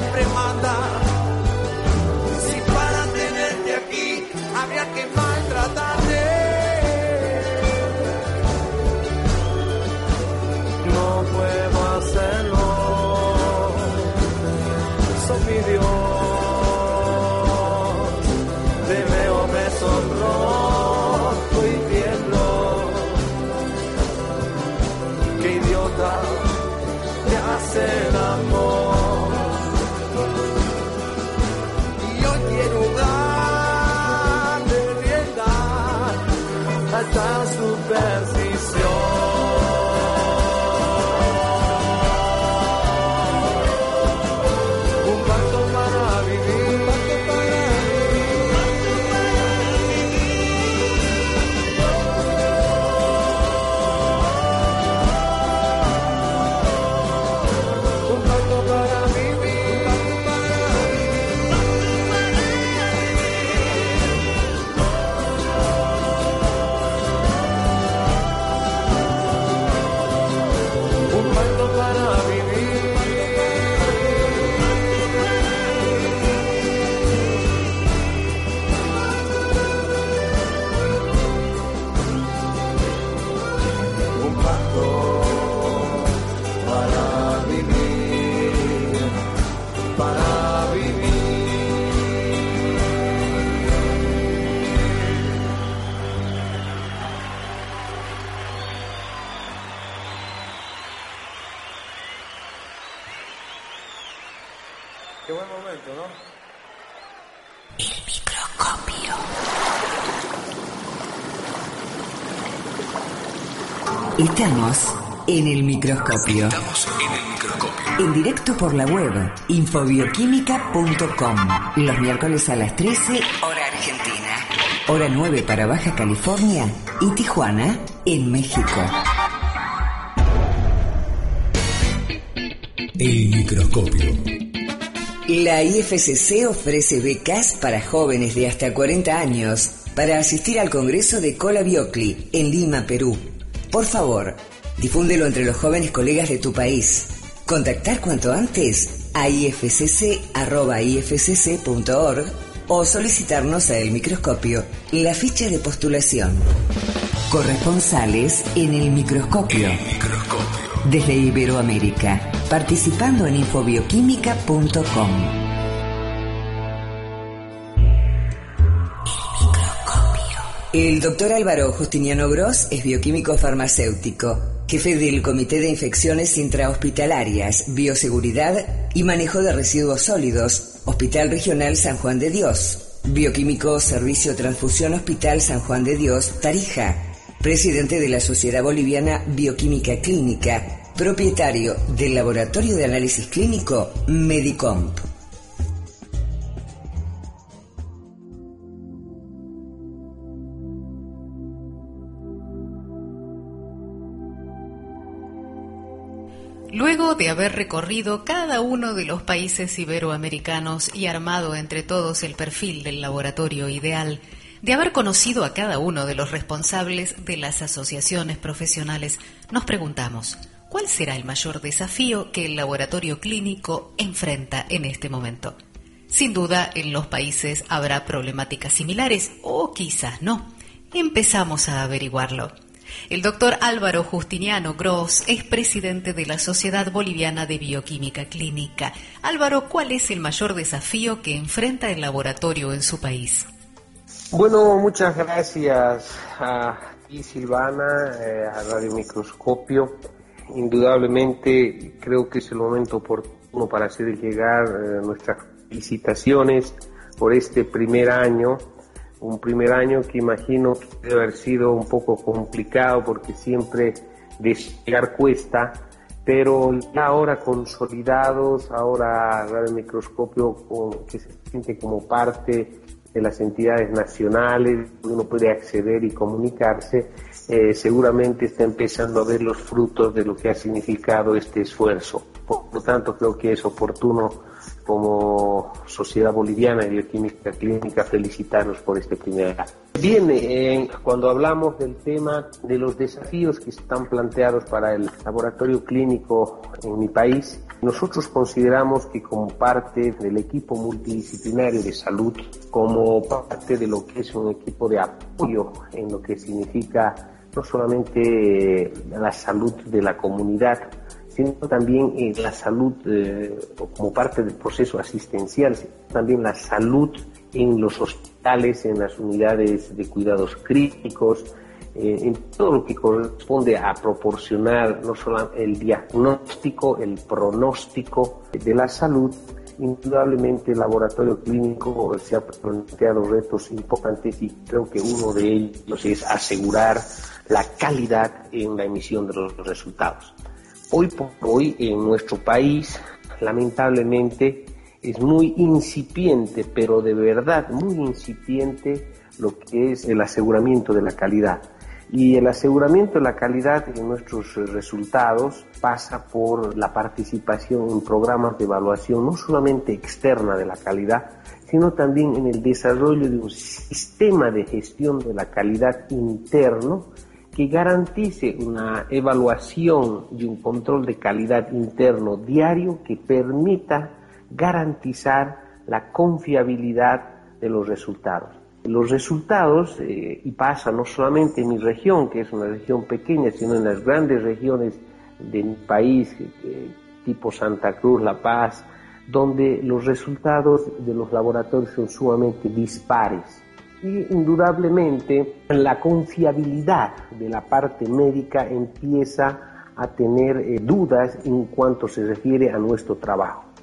Qué buen momento, ¿no? El microscopio. Estamos en el microscopio. Estamos en el microscopio. En directo por la web, infobioquímica punto com. Los miércoles a las trece, hora argentina. Hora nueve para Baja California y Tijuana, en México. El microscopio. La I F C C ofrece becas para jóvenes de hasta cuarenta años para asistir al Congreso de Cola Biocli en Lima, Perú. Por favor, difúndelo entre los jóvenes colegas de tu país. Contactar cuanto antes a i f c c arroba i f c c punto org o solicitarnos a El Microscopio la ficha de postulación. Corresponsales en El Microscopio. El microscopio. Desde Iberoamérica, participando en infobioquímica punto com. El doctor Álvaro Justiniano Gross es bioquímico farmacéutico, jefe del Comité de Infecciones Intrahospitalarias, Bioseguridad y Manejo de Residuos Sólidos, Hospital Regional San Juan de Dios, bioquímico Servicio Transfusión Hospital San Juan de Dios, Tarija, presidente de la Sociedad Boliviana Bioquímica Clínica, propietario del Laboratorio de Análisis Clínico Medicomp. Luego de haber recorrido cada uno de los países iberoamericanos y armado entre todos el perfil del laboratorio ideal, de haber conocido a cada uno de los responsables de las asociaciones profesionales, nos preguntamos, ¿cuál será el mayor desafío que el laboratorio clínico enfrenta en este momento? Sin duda, en los países habrá problemáticas similares, o quizás no. Empezamos a averiguarlo. El doctor Álvaro Justiniano Gross es presidente de la Sociedad Boliviana de Bioquímica Clínica. Álvaro, ¿cuál es el mayor desafío que enfrenta el laboratorio en su país? Bueno, muchas gracias a ti, Silvana, eh, a Radio Microscopio. Indudablemente creo que es el momento oportuno para hacer llegar eh, nuestras felicitaciones por este primer año. Un primer año que imagino que debe haber sido un poco complicado porque siempre despegar cuesta, pero ya ahora consolidados, ahora Radio Microscopio con, que se siente como parte de las entidades nacionales, uno puede acceder y comunicarse, eh, seguramente está empezando a ver los frutos de lo que ha significado este esfuerzo. Por lo tanto, creo que es oportuno como Sociedad Boliviana de Bioquímica Clínica felicitarnos por este primer año. Bien, eh, cuando hablamos del tema de los desafíos que están planteados para el laboratorio clínico en mi país, nosotros consideramos que como parte del equipo multidisciplinario de salud, como parte de lo que es un equipo de apoyo en lo que significa no solamente la salud de la comunidad, sino también eh, la salud eh, como parte del proceso asistencial, también la salud en los hospitales, en las unidades de cuidados críticos, eh, en todo lo que corresponde a proporcionar no solo el diagnóstico, el pronóstico de la salud. Indudablemente el laboratorio clínico se ha planteado retos importantes y creo que uno de ellos es asegurar la calidad en la emisión de los resultados. Hoy por hoy en nuestro país, lamentablemente, es muy incipiente, pero de verdad muy incipiente lo que es el aseguramiento de la calidad. Y el aseguramiento de la calidad en nuestros resultados pasa por la participación en programas de evaluación, no solamente externa de la calidad, sino también en el desarrollo de un sistema de gestión de la calidad interno que garantice una evaluación y un control de calidad interno diario que permita garantizar la confiabilidad de los resultados. Los resultados, eh, y pasa no solamente en mi región, que es una región pequeña, sino en las grandes regiones de mi país, eh, tipo Santa Cruz, La Paz, donde los resultados de los laboratorios son sumamente dispares. Y indudablemente la confiabilidad de la parte médica empieza a tener eh, dudas en cuanto se refiere a nuestro trabajo.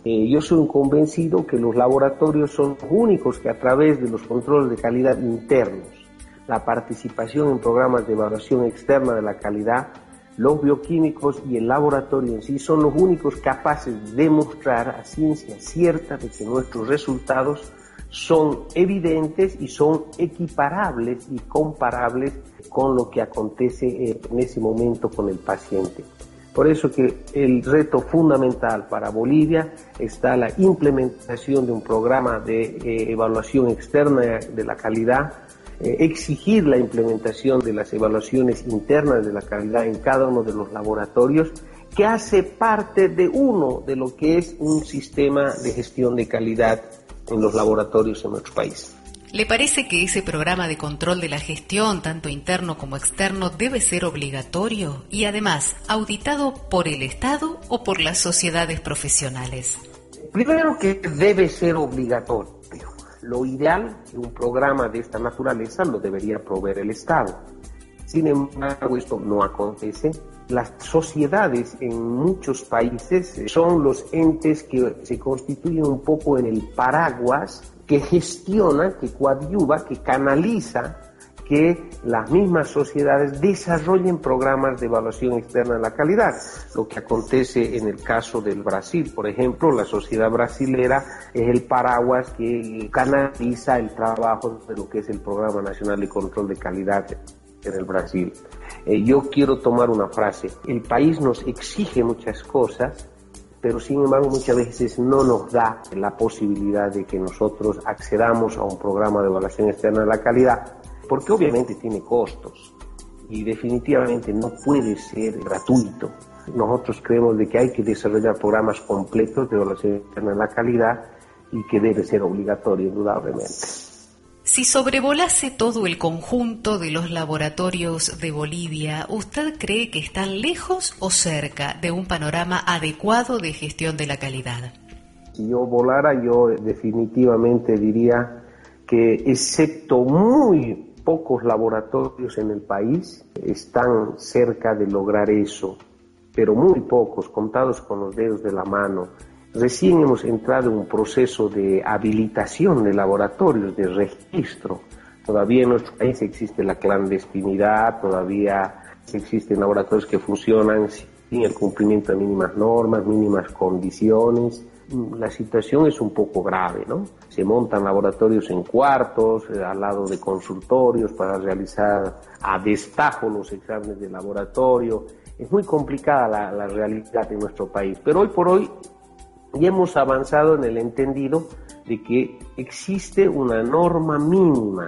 Eh, yo soy un convencido que los laboratorios son los únicos que a través de los controles de calidad internos, la participación en programas de evaluación externa de la calidad, los bioquímicos y el laboratorio en sí son los únicos capaces de demostrar a ciencia cierta de que nuestros resultados son evidentes y son equiparables y comparables con lo que acontece en ese momento con el paciente. Por eso que el reto fundamental para Bolivia está la implementación de un programa de eh, evaluación externa de la calidad, eh, exigir la implementación de las evaluaciones internas de la calidad en cada uno de los laboratorios, que hace parte de uno de lo que es un sistema de gestión de calidad en los laboratorios en nuestro país. ¿Le parece que ese programa de control de la gestión, tanto interno como externo, debe ser obligatorio y además auditado por el Estado o por las sociedades profesionales? Primero que debe ser obligatorio. Lo ideal es un programa de esta naturaleza lo debería proveer el Estado. Sin embargo, esto no acontece. Las sociedades en muchos países son los entes que se constituyen un poco en el paraguas que gestiona, que coadyuva, que canaliza que las mismas sociedades desarrollen programas de evaluación externa de la calidad. Lo que acontece en el caso del Brasil, por ejemplo, la sociedad brasilera es el paraguas que canaliza el trabajo de lo que es el Programa Nacional de Control de Calidad en el Brasil. Eh, yo quiero tomar una frase: el país nos exige muchas cosas, pero sin embargo muchas veces no nos da la posibilidad de que nosotros accedamos a un programa de evaluación externa de la calidad, porque obviamente tiene costos y definitivamente no puede ser gratuito. Nosotros creemos de que hay que desarrollar programas completos de evaluación externa de la calidad y que debe ser obligatorio, indudablemente. Si sobrevolase todo el conjunto de los laboratorios de Bolivia, ¿usted cree que están lejos o cerca de un panorama adecuado de gestión de la calidad? Si yo volara, yo definitivamente diría que, excepto muy pocos laboratorios en el país, están cerca de lograr eso, pero muy pocos, contados con los dedos de la mano. Recién hemos entrado en un proceso de habilitación de laboratorios, de registro. Todavía en nuestro país existe la clandestinidad, todavía existen laboratorios que funcionan sin el cumplimiento de mínimas normas, mínimas condiciones. La situación es un poco grave, ¿no? Se montan laboratorios en cuartos, eh, al lado de consultorios para realizar a destajo los exámenes de laboratorio. Es muy complicada la, la realidad en nuestro país, pero hoy por hoy y hemos avanzado en el entendido de que existe una norma mínima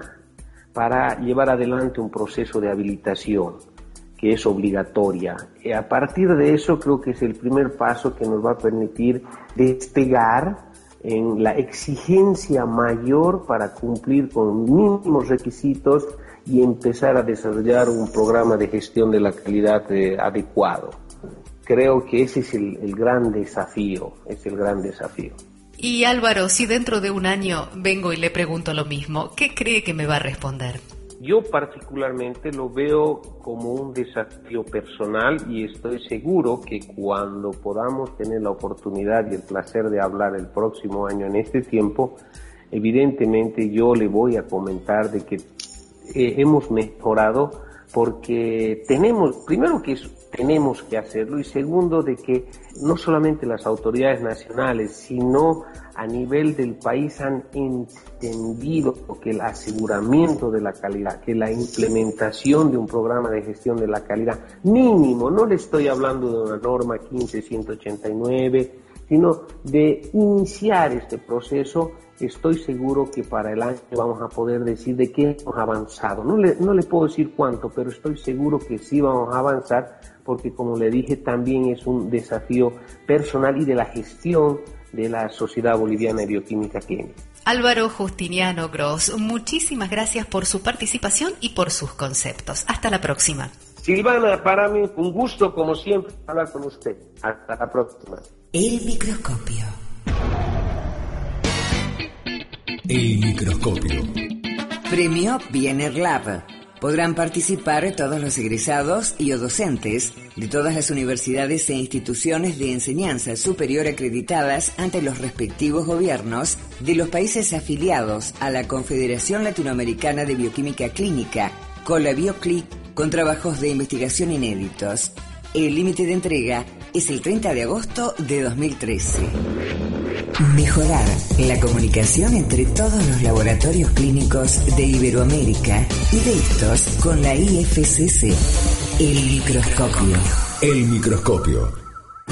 para llevar adelante un proceso de habilitación que es obligatoria. Y a partir de eso creo que es el primer paso que nos va a permitir despegar en la exigencia mayor para cumplir con mínimos requisitos y empezar a desarrollar un programa de gestión de la calidad eh, adecuado. Creo que ese es el, el gran desafío, es el gran desafío. Y Álvaro, si dentro de un año vengo y le pregunto lo mismo, ¿qué cree que me va a responder? Yo particularmente lo veo como un desafío personal y estoy seguro que cuando podamos tener la oportunidad y el placer de hablar el próximo año en este tiempo, evidentemente yo le voy a comentar de que eh, hemos mejorado porque tenemos, primero que es tenemos que hacerlo, y segundo de que no solamente las autoridades nacionales, sino a nivel del país han entendido que el aseguramiento de la calidad, que la implementación de un programa de gestión de la calidad mínimo, no le estoy hablando de una norma quince ciento ochenta y nueve, sino de iniciar este proceso. Estoy seguro que para el año vamos a poder decir de qué hemos avanzado. No le, no le puedo decir cuánto, pero estoy seguro que sí vamos a avanzar, porque como le dije, también es un desafío personal y de la gestión de la Sociedad Boliviana de Bioquímica Clínica. Álvaro Justiniano Gross, muchísimas gracias por su participación y por sus conceptos. Hasta la próxima. Silvana, para mí un gusto como siempre hablar con usted. Hasta la próxima. El microscopio. El microscopio. Premio Biener Lab. Podrán participar todos los egresados y o docentes de todas las universidades e instituciones de enseñanza superior acreditadas ante los respectivos gobiernos de los países afiliados a la Confederación Latinoamericana de Bioquímica Clínica, COLABIOCLI, con trabajos de investigación inéditos. El límite de entrega es el treinta de agosto de dos mil trece. Mejorar la comunicación entre todos los laboratorios clínicos de Iberoamérica y de estos con la I F C C. El microscopio. El microscopio.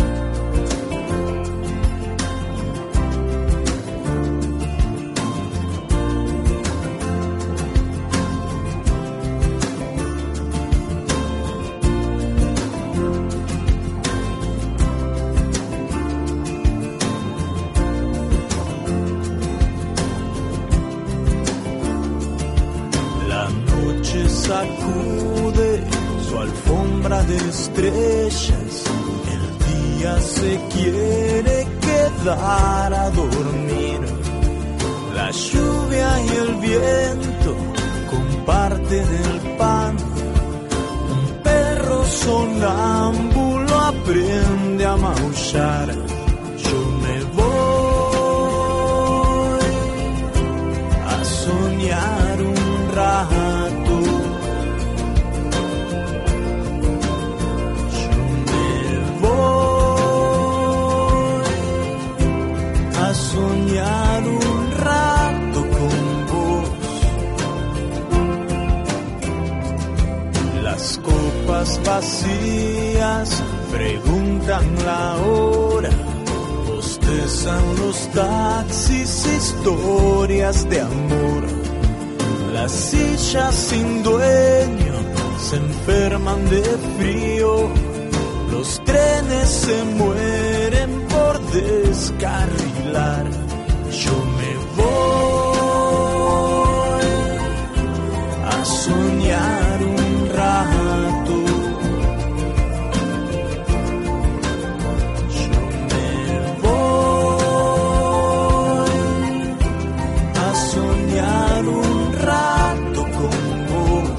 Sacude su alfombra de estrellas, el día se quiere quedar a dormir. La lluvia y el viento comparten el pan. Un perro sonámbulo aprende a maullar. Yo me voy a soñar un rato. Soñar un rato con vos. Las copas vacías preguntan la hora, bostezan los taxis, historias de amor. Las sillas sin dueño se enferman de frío, los trenes se mueren por descarrilar. Yo me voy a soñar un rato. Yo me voy a soñar un rato con vos.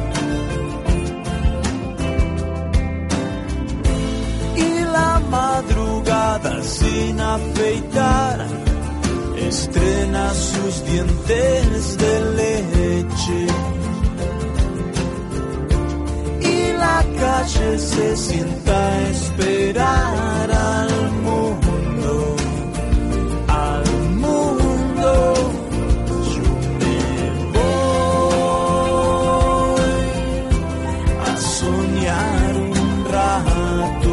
Y la madrugada sin afeitar estrena sus dientes de leche. Y la calle se sienta a esperar al mundo, al mundo. Yo me voy a soñar un rato.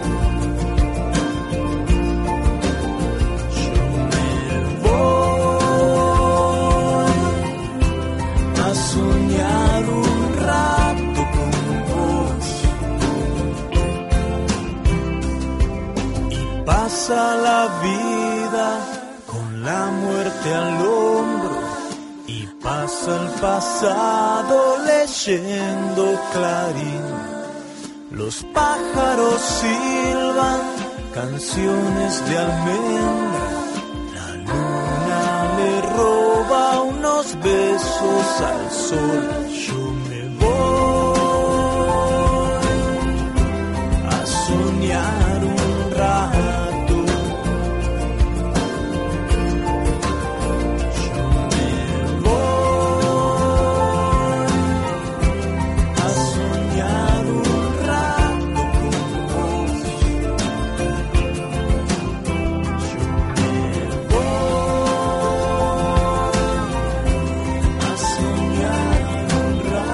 Pasa la vida con la muerte al hombro y pasa el pasado leyendo Clarín. Los pájaros silban canciones de almendra. La luna le roba unos besos al sol. Yo me voy a soñar un rato. Yo me voy a soñar un rato con vos. Yo me voy a soñar un rato.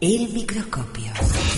El microscopio.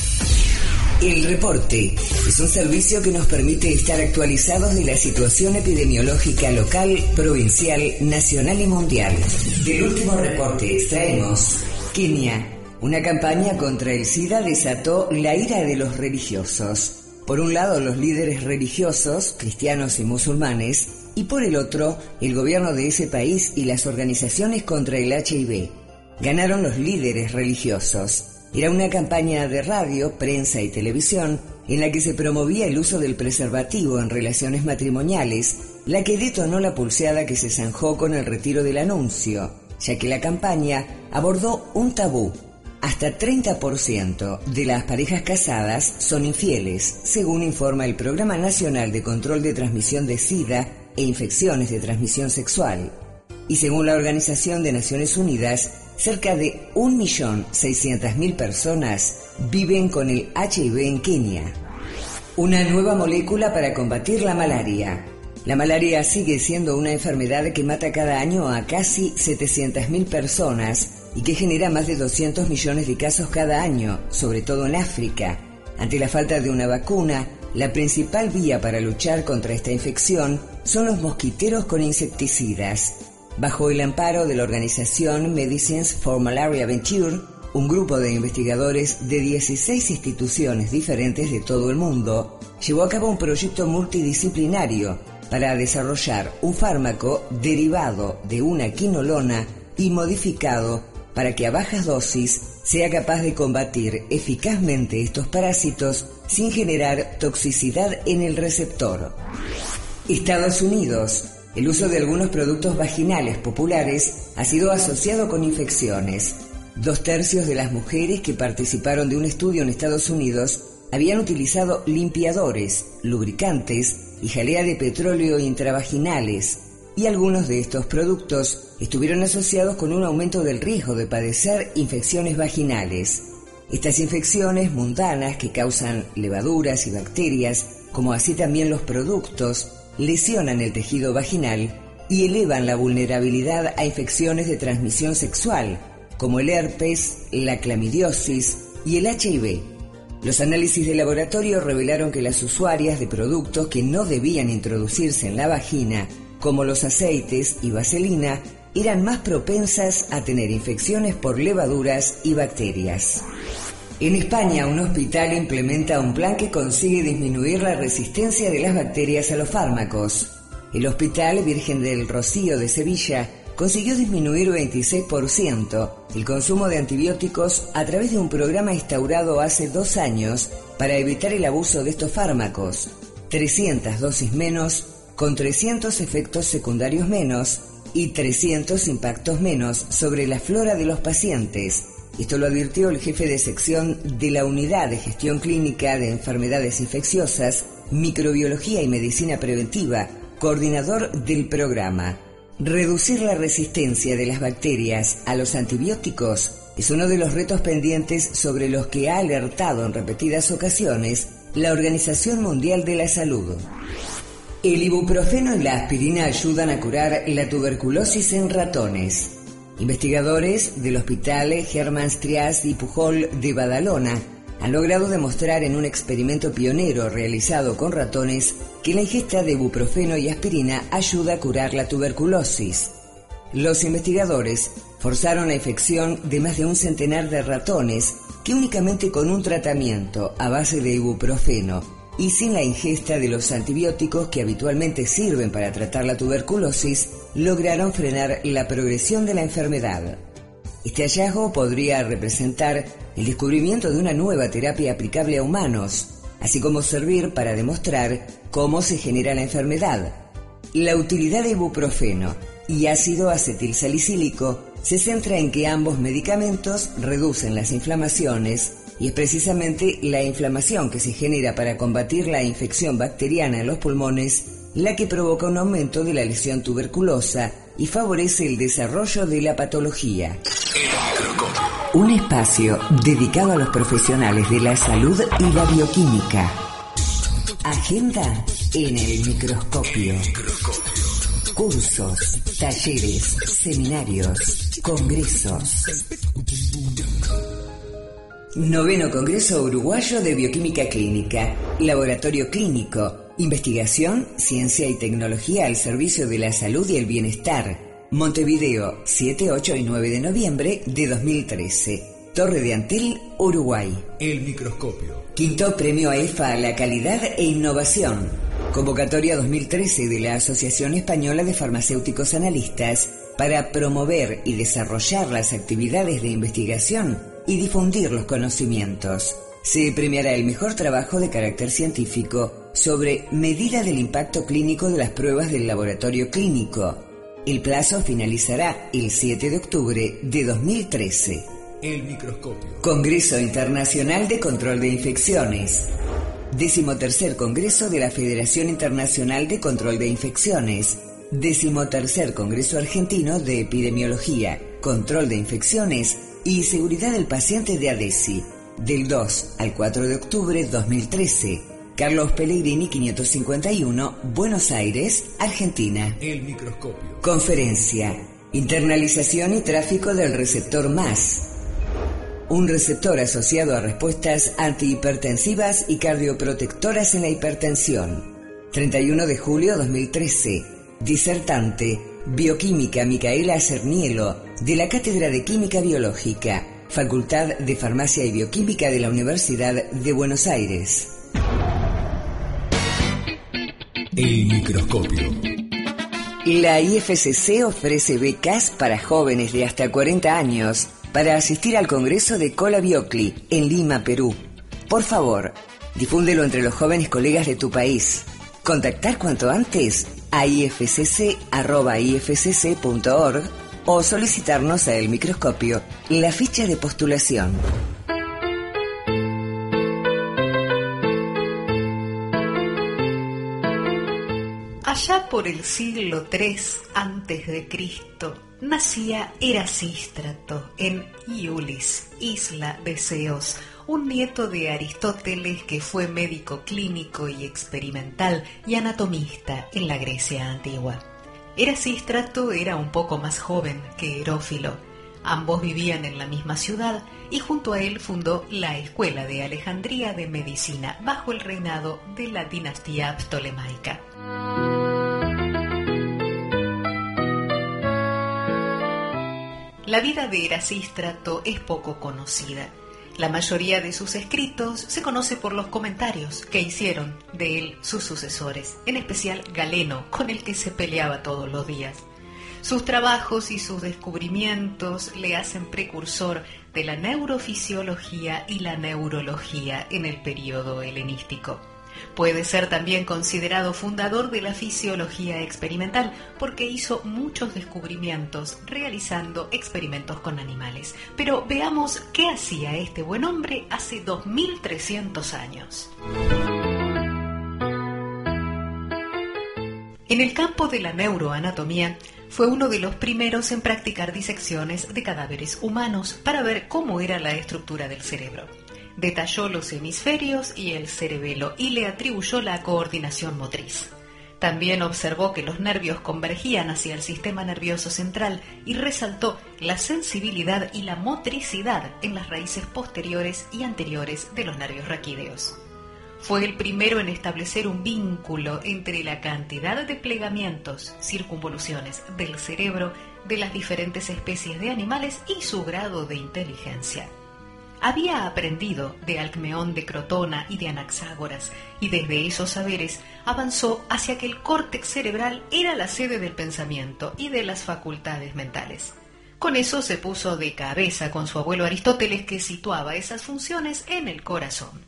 El reporte es un servicio que nos permite estar actualizados de la situación epidemiológica local, provincial, nacional y mundial. Del último reporte extraemos: Kenia. Una campaña contra el SIDA desató la ira de los religiosos. Por un lado, los líderes religiosos, cristianos y musulmanes, y por el otro, el gobierno de ese país y las organizaciones contra el H I V. Ganaron los líderes religiosos. Era una campaña de radio, prensa y televisión en la que se promovía el uso del preservativo en relaciones matrimoniales, la que detonó la pulseada que se zanjó con el retiro del anuncio, ya que la campaña abordó un tabú. Hasta treinta por ciento de las parejas casadas son infieles, según informa el Programa Nacional de Control de Transmisión de SIDA e Infecciones de Transmisión Sexual. Y según la Organización de Naciones Unidas, cerca de un millón seiscientas mil personas viven con el H I V en Kenia. Una nueva molécula para combatir la malaria. La malaria sigue siendo una enfermedad que mata cada año a casi setecientas mil personas y que genera más de doscientos millones de casos cada año, sobre todo en África. Ante la falta de una vacuna, la principal vía para luchar contra esta infección son los mosquiteros con insecticidas. Bajo el amparo de la organización Medicines for Malaria Venture, un grupo de investigadores de dieciséis instituciones diferentes de todo el mundo llevó a cabo un proyecto multidisciplinario para desarrollar un fármaco derivado de una quinolona y modificado para que a bajas dosis sea capaz de combatir eficazmente estos parásitos sin generar toxicidad en el receptor. Estados Unidos. El uso de algunos productos vaginales populares ha sido asociado con infecciones. Dos tercios de las mujeres que participaron de un estudio en Estados Unidos habían utilizado limpiadores, lubricantes y jalea de petróleo intravaginales, y algunos de estos productos estuvieron asociados con un aumento del riesgo de padecer infecciones vaginales. Estas infecciones mundanas que causan levaduras y bacterias, como así también los productos, lesionan el tejido vaginal y elevan la vulnerabilidad a infecciones de transmisión sexual, como el herpes, la clamidiosis y el H I V. Los análisis de laboratorio revelaron que las usuarias de productos que no debían introducirse en la vagina, como los aceites y vaselina, eran más propensas a tener infecciones por levaduras y bacterias. En España, un hospital implementa un plan que consigue disminuir la resistencia de las bacterias a los fármacos. El Hospital Virgen del Rocío de Sevilla consiguió disminuir veintiséis por ciento el consumo de antibióticos a través de un programa instaurado hace dos años para evitar el abuso de estos fármacos. trescientas dosis menos, con trescientos efectos secundarios menos y trescientos impactos menos sobre la flora de los pacientes. Esto lo advirtió el jefe de sección de la Unidad de Gestión Clínica de Enfermedades Infecciosas, Microbiología y Medicina Preventiva, coordinador del programa. Reducir la resistencia de las bacterias a los antibióticos es uno de los retos pendientes sobre los que ha alertado en repetidas ocasiones la Organización Mundial de la Salud. El ibuprofeno y la aspirina ayudan a curar la tuberculosis en ratones. Investigadores del Hospital Germán Strias y Pujol de Badalona han logrado demostrar en un experimento pionero realizado con ratones que la ingesta de ibuprofeno y aspirina ayuda a curar la tuberculosis. Los investigadores forzaron la infección de más de un centenar de ratones que únicamente con un tratamiento a base de ibuprofeno y sin la ingesta de los antibióticos que habitualmente sirven para tratar la tuberculosis, lograron frenar la progresión de la enfermedad. Este hallazgo podría representar el descubrimiento de una nueva terapia aplicable a humanos, así como servir para demostrar cómo se genera la enfermedad. La utilidad de ibuprofeno y ácido acetilsalicílico se centra en que ambos medicamentos reducen las inflamaciones, y es precisamente la inflamación que se genera para combatir la infección bacteriana en los pulmones la que provoca un aumento de la lesión tuberculosa y favorece el desarrollo de la patología. Un espacio dedicado a los profesionales de la salud y la bioquímica. Agenda en el microscopio. Cursos, talleres, seminarios, congresos. Noveno Congreso Uruguayo de Bioquímica Clínica. Laboratorio clínico. Investigación, ciencia y tecnología al servicio de la salud y el bienestar. Montevideo, siete, ocho y nueve de noviembre de dos mil trece. Torre de Antel, Uruguay. El microscopio. Quinto Premio A E F A a la Calidad e Innovación. Convocatoria dos mil trece de la Asociación Española de Farmacéuticos Analistas para promover y desarrollar las actividades de investigación y difundir los conocimientos. Se premiará el mejor trabajo de carácter científico sobre medida del impacto clínico de las pruebas del laboratorio clínico. El plazo finalizará el siete de octubre de dos mil trece. El microscopio. Congreso Internacional de Control de Infecciones. Decimotercer Congreso de la Federación Internacional de Control de Infecciones. Decimotercer Congreso Argentino de Epidemiología, Control de Infecciones y Seguridad del Paciente de ADESI. Del dos al cuatro de octubre de dos mil trece. Carlos Pellegrini quinientos cincuenta y uno, Buenos Aires, Argentina. El microscopio. Conferencia. Internalización y tráfico del receptor M A S. Un receptor asociado a respuestas antihipertensivas y cardioprotectoras en la hipertensión. treinta y uno de julio de dos mil trece. Disertante, Bioquímica Micaela Cernielo, de la Cátedra de Química Biológica, Facultad de Farmacia y Bioquímica de la Universidad de Buenos Aires. El microscopio. La I F C C ofrece becas para jóvenes de hasta cuarenta años para asistir al Congreso de Cola Biocli en Lima, Perú. Por favor, difúndelo entre los jóvenes colegas de tu país. Contactar cuanto antes a i f c c arroba i f c c punto org o solicitarnos a El Microscopio la ficha de postulación. Allá por el siglo tres antes de Cristo nacía Erasístrato en Iulis, isla de Ceos, un nieto de Aristóteles que fue médico clínico y experimental y anatomista en la Grecia antigua. Erasístrato era un poco más joven que Herófilo. Ambos vivían en la misma ciudad y junto a él fundó la Escuela de Alejandría de Medicina bajo el reinado de la dinastía ptolemaica. La vida de Erasístrato es poco conocida. La mayoría de sus escritos se conoce por los comentarios que hicieron de él sus sucesores, en especial Galeno, con el que se peleaba todos los días. Sus trabajos y sus descubrimientos le hacen precursor de la neurofisiología y la neurología en el período helenístico. Puede ser también considerado fundador de la fisiología experimental porque hizo muchos descubrimientos realizando experimentos con animales. Pero veamos qué hacía este buen hombre hace dos mil trescientos años. En el campo de la neuroanatomía, fue uno de los primeros en practicar disecciones de cadáveres humanos para ver cómo era la estructura del cerebro. Detalló los hemisferios y el cerebelo y le atribuyó la coordinación motriz. También observó que los nervios convergían hacia el sistema nervioso central y resaltó la sensibilidad y la motricidad en las raíces posteriores y anteriores de los nervios raquídeos. Fue el primero en establecer un vínculo entre la cantidad de plegamientos, circunvoluciones del cerebro de las diferentes especies de animales y su grado de inteligencia. Había aprendido de Alcmeón de Crotona y de Anaxágoras, y desde esos saberes avanzó hacia que el córtex cerebral era la sede del pensamiento y de las facultades mentales. Con eso se puso de cabeza con su abuelo Aristóteles, que situaba esas funciones en el corazón.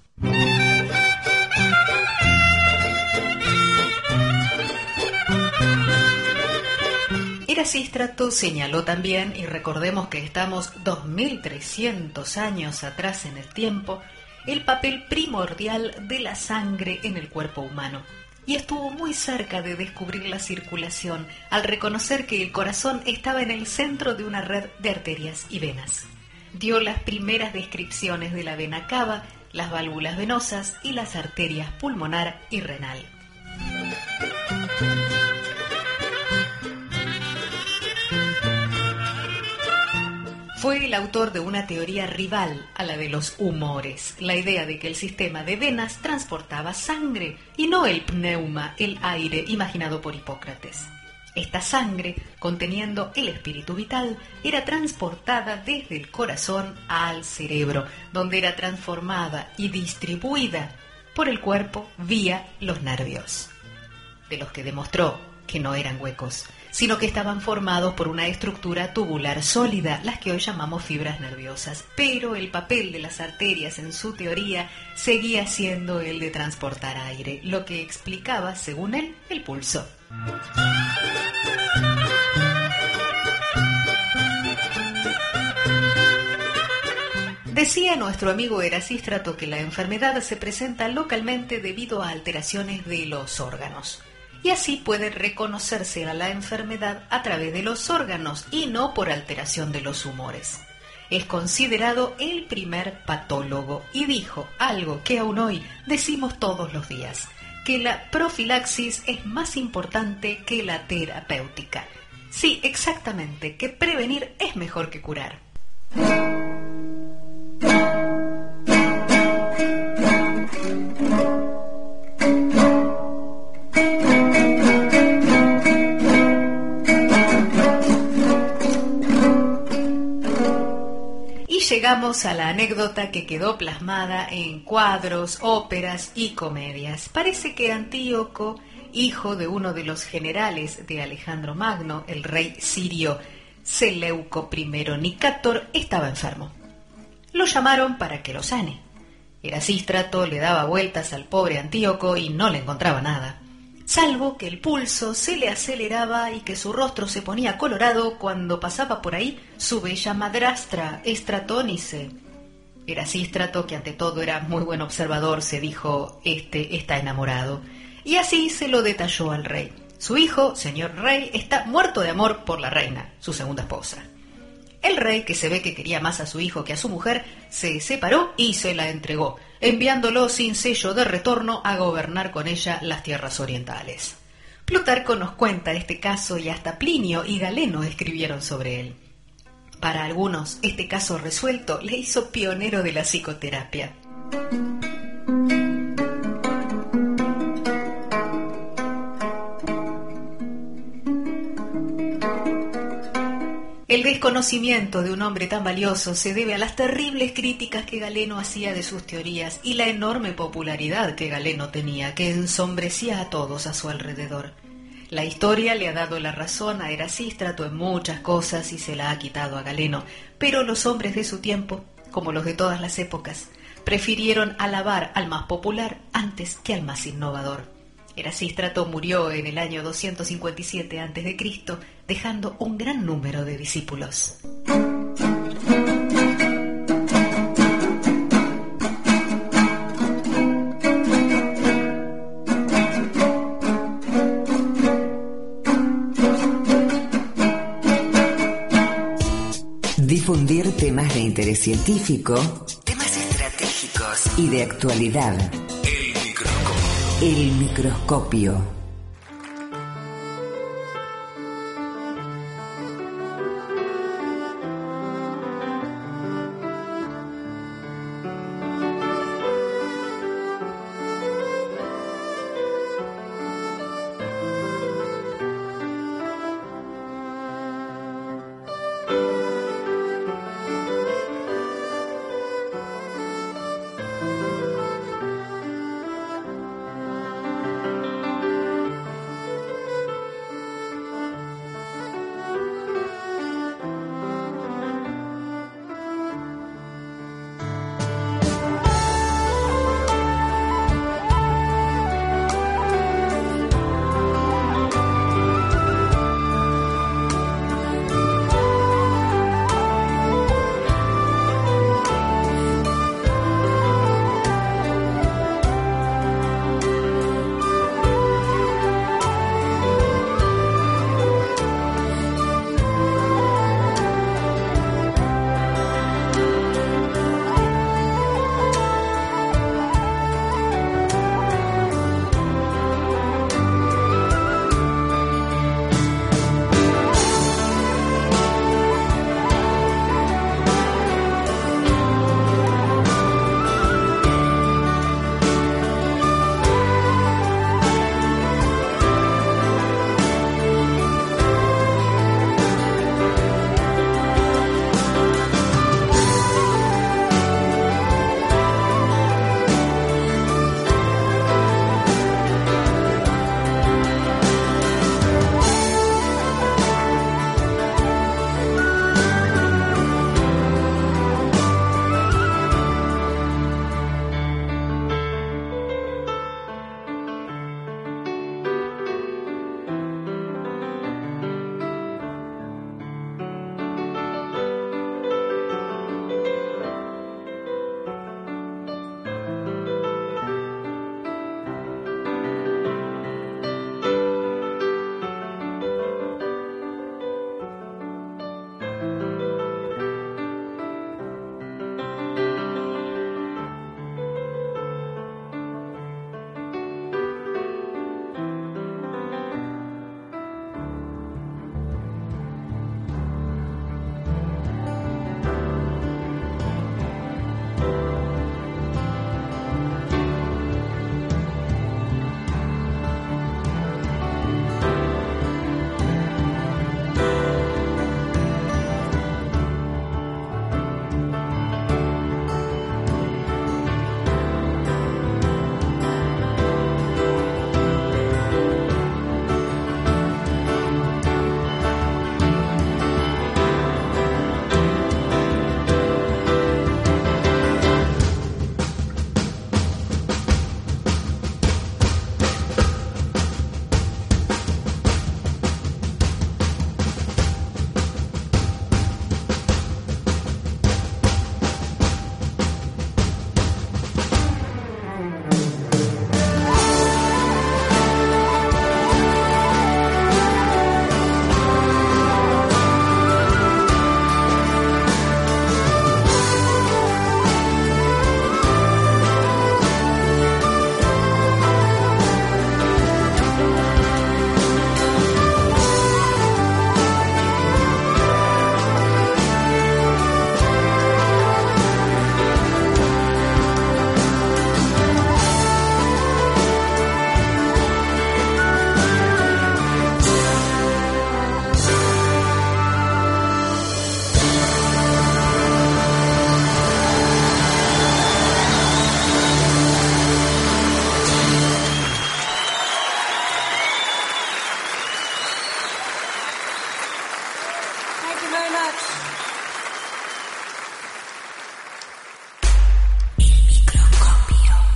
Erasístrato señaló también, y recordemos que estamos dos mil trescientos años atrás en el tiempo, el papel primordial de la sangre en el cuerpo humano, y estuvo muy cerca de descubrir la circulación al reconocer que el corazón estaba en el centro de una red de arterias y venas. Dio las primeras descripciones de la vena cava, las válvulas venosas y las arterias pulmonar y renal. fue el autor de una teoría rival a la de los humores, la idea de que el sistema de venas transportaba sangre y no el pneuma, el aire imaginado por Hipócrates. Esta sangre, conteniendo el espíritu vital, era transportada desde el corazón al cerebro, donde era transformada y distribuida por el cuerpo vía los nervios, de los que demostró que no eran huecos, sino que estaban formados por una estructura tubular sólida, las que hoy llamamos fibras nerviosas. Pero el papel de las arterias en su teoría seguía siendo el de transportar aire, lo que explicaba, según él, el pulso. Decía nuestro amigo Erasístrato que la enfermedad se presenta localmente debido a alteraciones de los órganos. Y así puede reconocerse a la enfermedad a través de los órganos y no por alteración de los humores. Es considerado el primer patólogo y dijo algo que aún hoy decimos todos los días, que la profilaxis es más importante que la terapéutica. Sí, exactamente, que prevenir es mejor que curar. Llegamos a la anécdota que quedó plasmada en cuadros, óperas y comedias. Parece que Antíoco, hijo de uno de los generales de Alejandro Magno, el rey sirio Seleuco I Nicátor, estaba enfermo. Lo llamaron para que lo sane. Erasístrato le daba vueltas al pobre Antíoco y no le encontraba nada, salvo que el pulso se le aceleraba y que su rostro se ponía colorado cuando pasaba por ahí su bella madrastra, Estratónice. Erasístrato, que ante todo era muy buen observador, se dijo: este está enamorado. Y así se lo detalló al rey. Su hijo, señor rey, está muerto de amor por la reina, su segunda esposa. El rey, que se ve que quería más a su hijo que a su mujer, se separó y se la entregó, enviándolo sin sello de retorno a gobernar con ella las tierras orientales. Plutarco nos cuenta este caso y hasta Plinio y Galeno escribieron sobre él. Para algunos, este caso resuelto le hizo pionero de la psicoterapia. El desconocimiento de un hombre tan valioso se debe a las terribles críticas que Galeno hacía de sus teorías y la enorme popularidad que Galeno tenía, que ensombrecía a todos a su alrededor. La historia le ha dado la razón a Erasístrato en muchas cosas y se la ha quitado a Galeno, pero los hombres de su tiempo, como los de todas las épocas, prefirieron alabar al más popular antes que al más innovador. Erasístrato murió en el año doscientos cincuenta y siete antes de Cristo, dejando un gran número de discípulos. Difundir temas de interés científico, temas estratégicos y de actualidad. El microscopio.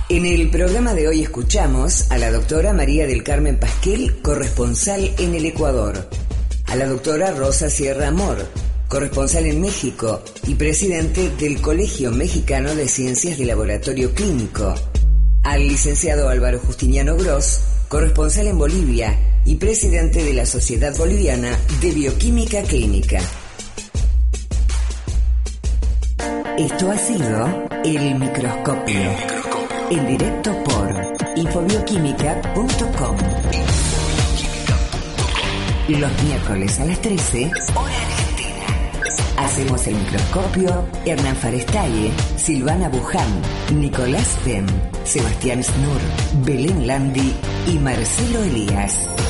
En el programa de hoy escuchamos a la doctora María del Carmen Pasquel, corresponsal en el Ecuador, a la doctora Rosa Sierra Amor, corresponsal en México y presidente del Colegio Mexicano de Ciencias de Laboratorio Clínico, al licenciado Álvaro Justiniano Gross, corresponsal en Bolivia y presidente de la Sociedad Boliviana de Bioquímica Clínica. Esto ha sido El Microscopio, El Microscopio. En directo por infobioquímica punto com. Los miércoles a las trece, hora argentina. Hacemos El Microscopio Hernán Farestalle, Silvana Buján, Nicolás Tem, Sebastián Snur, Belén Landi y Marcelo Elías.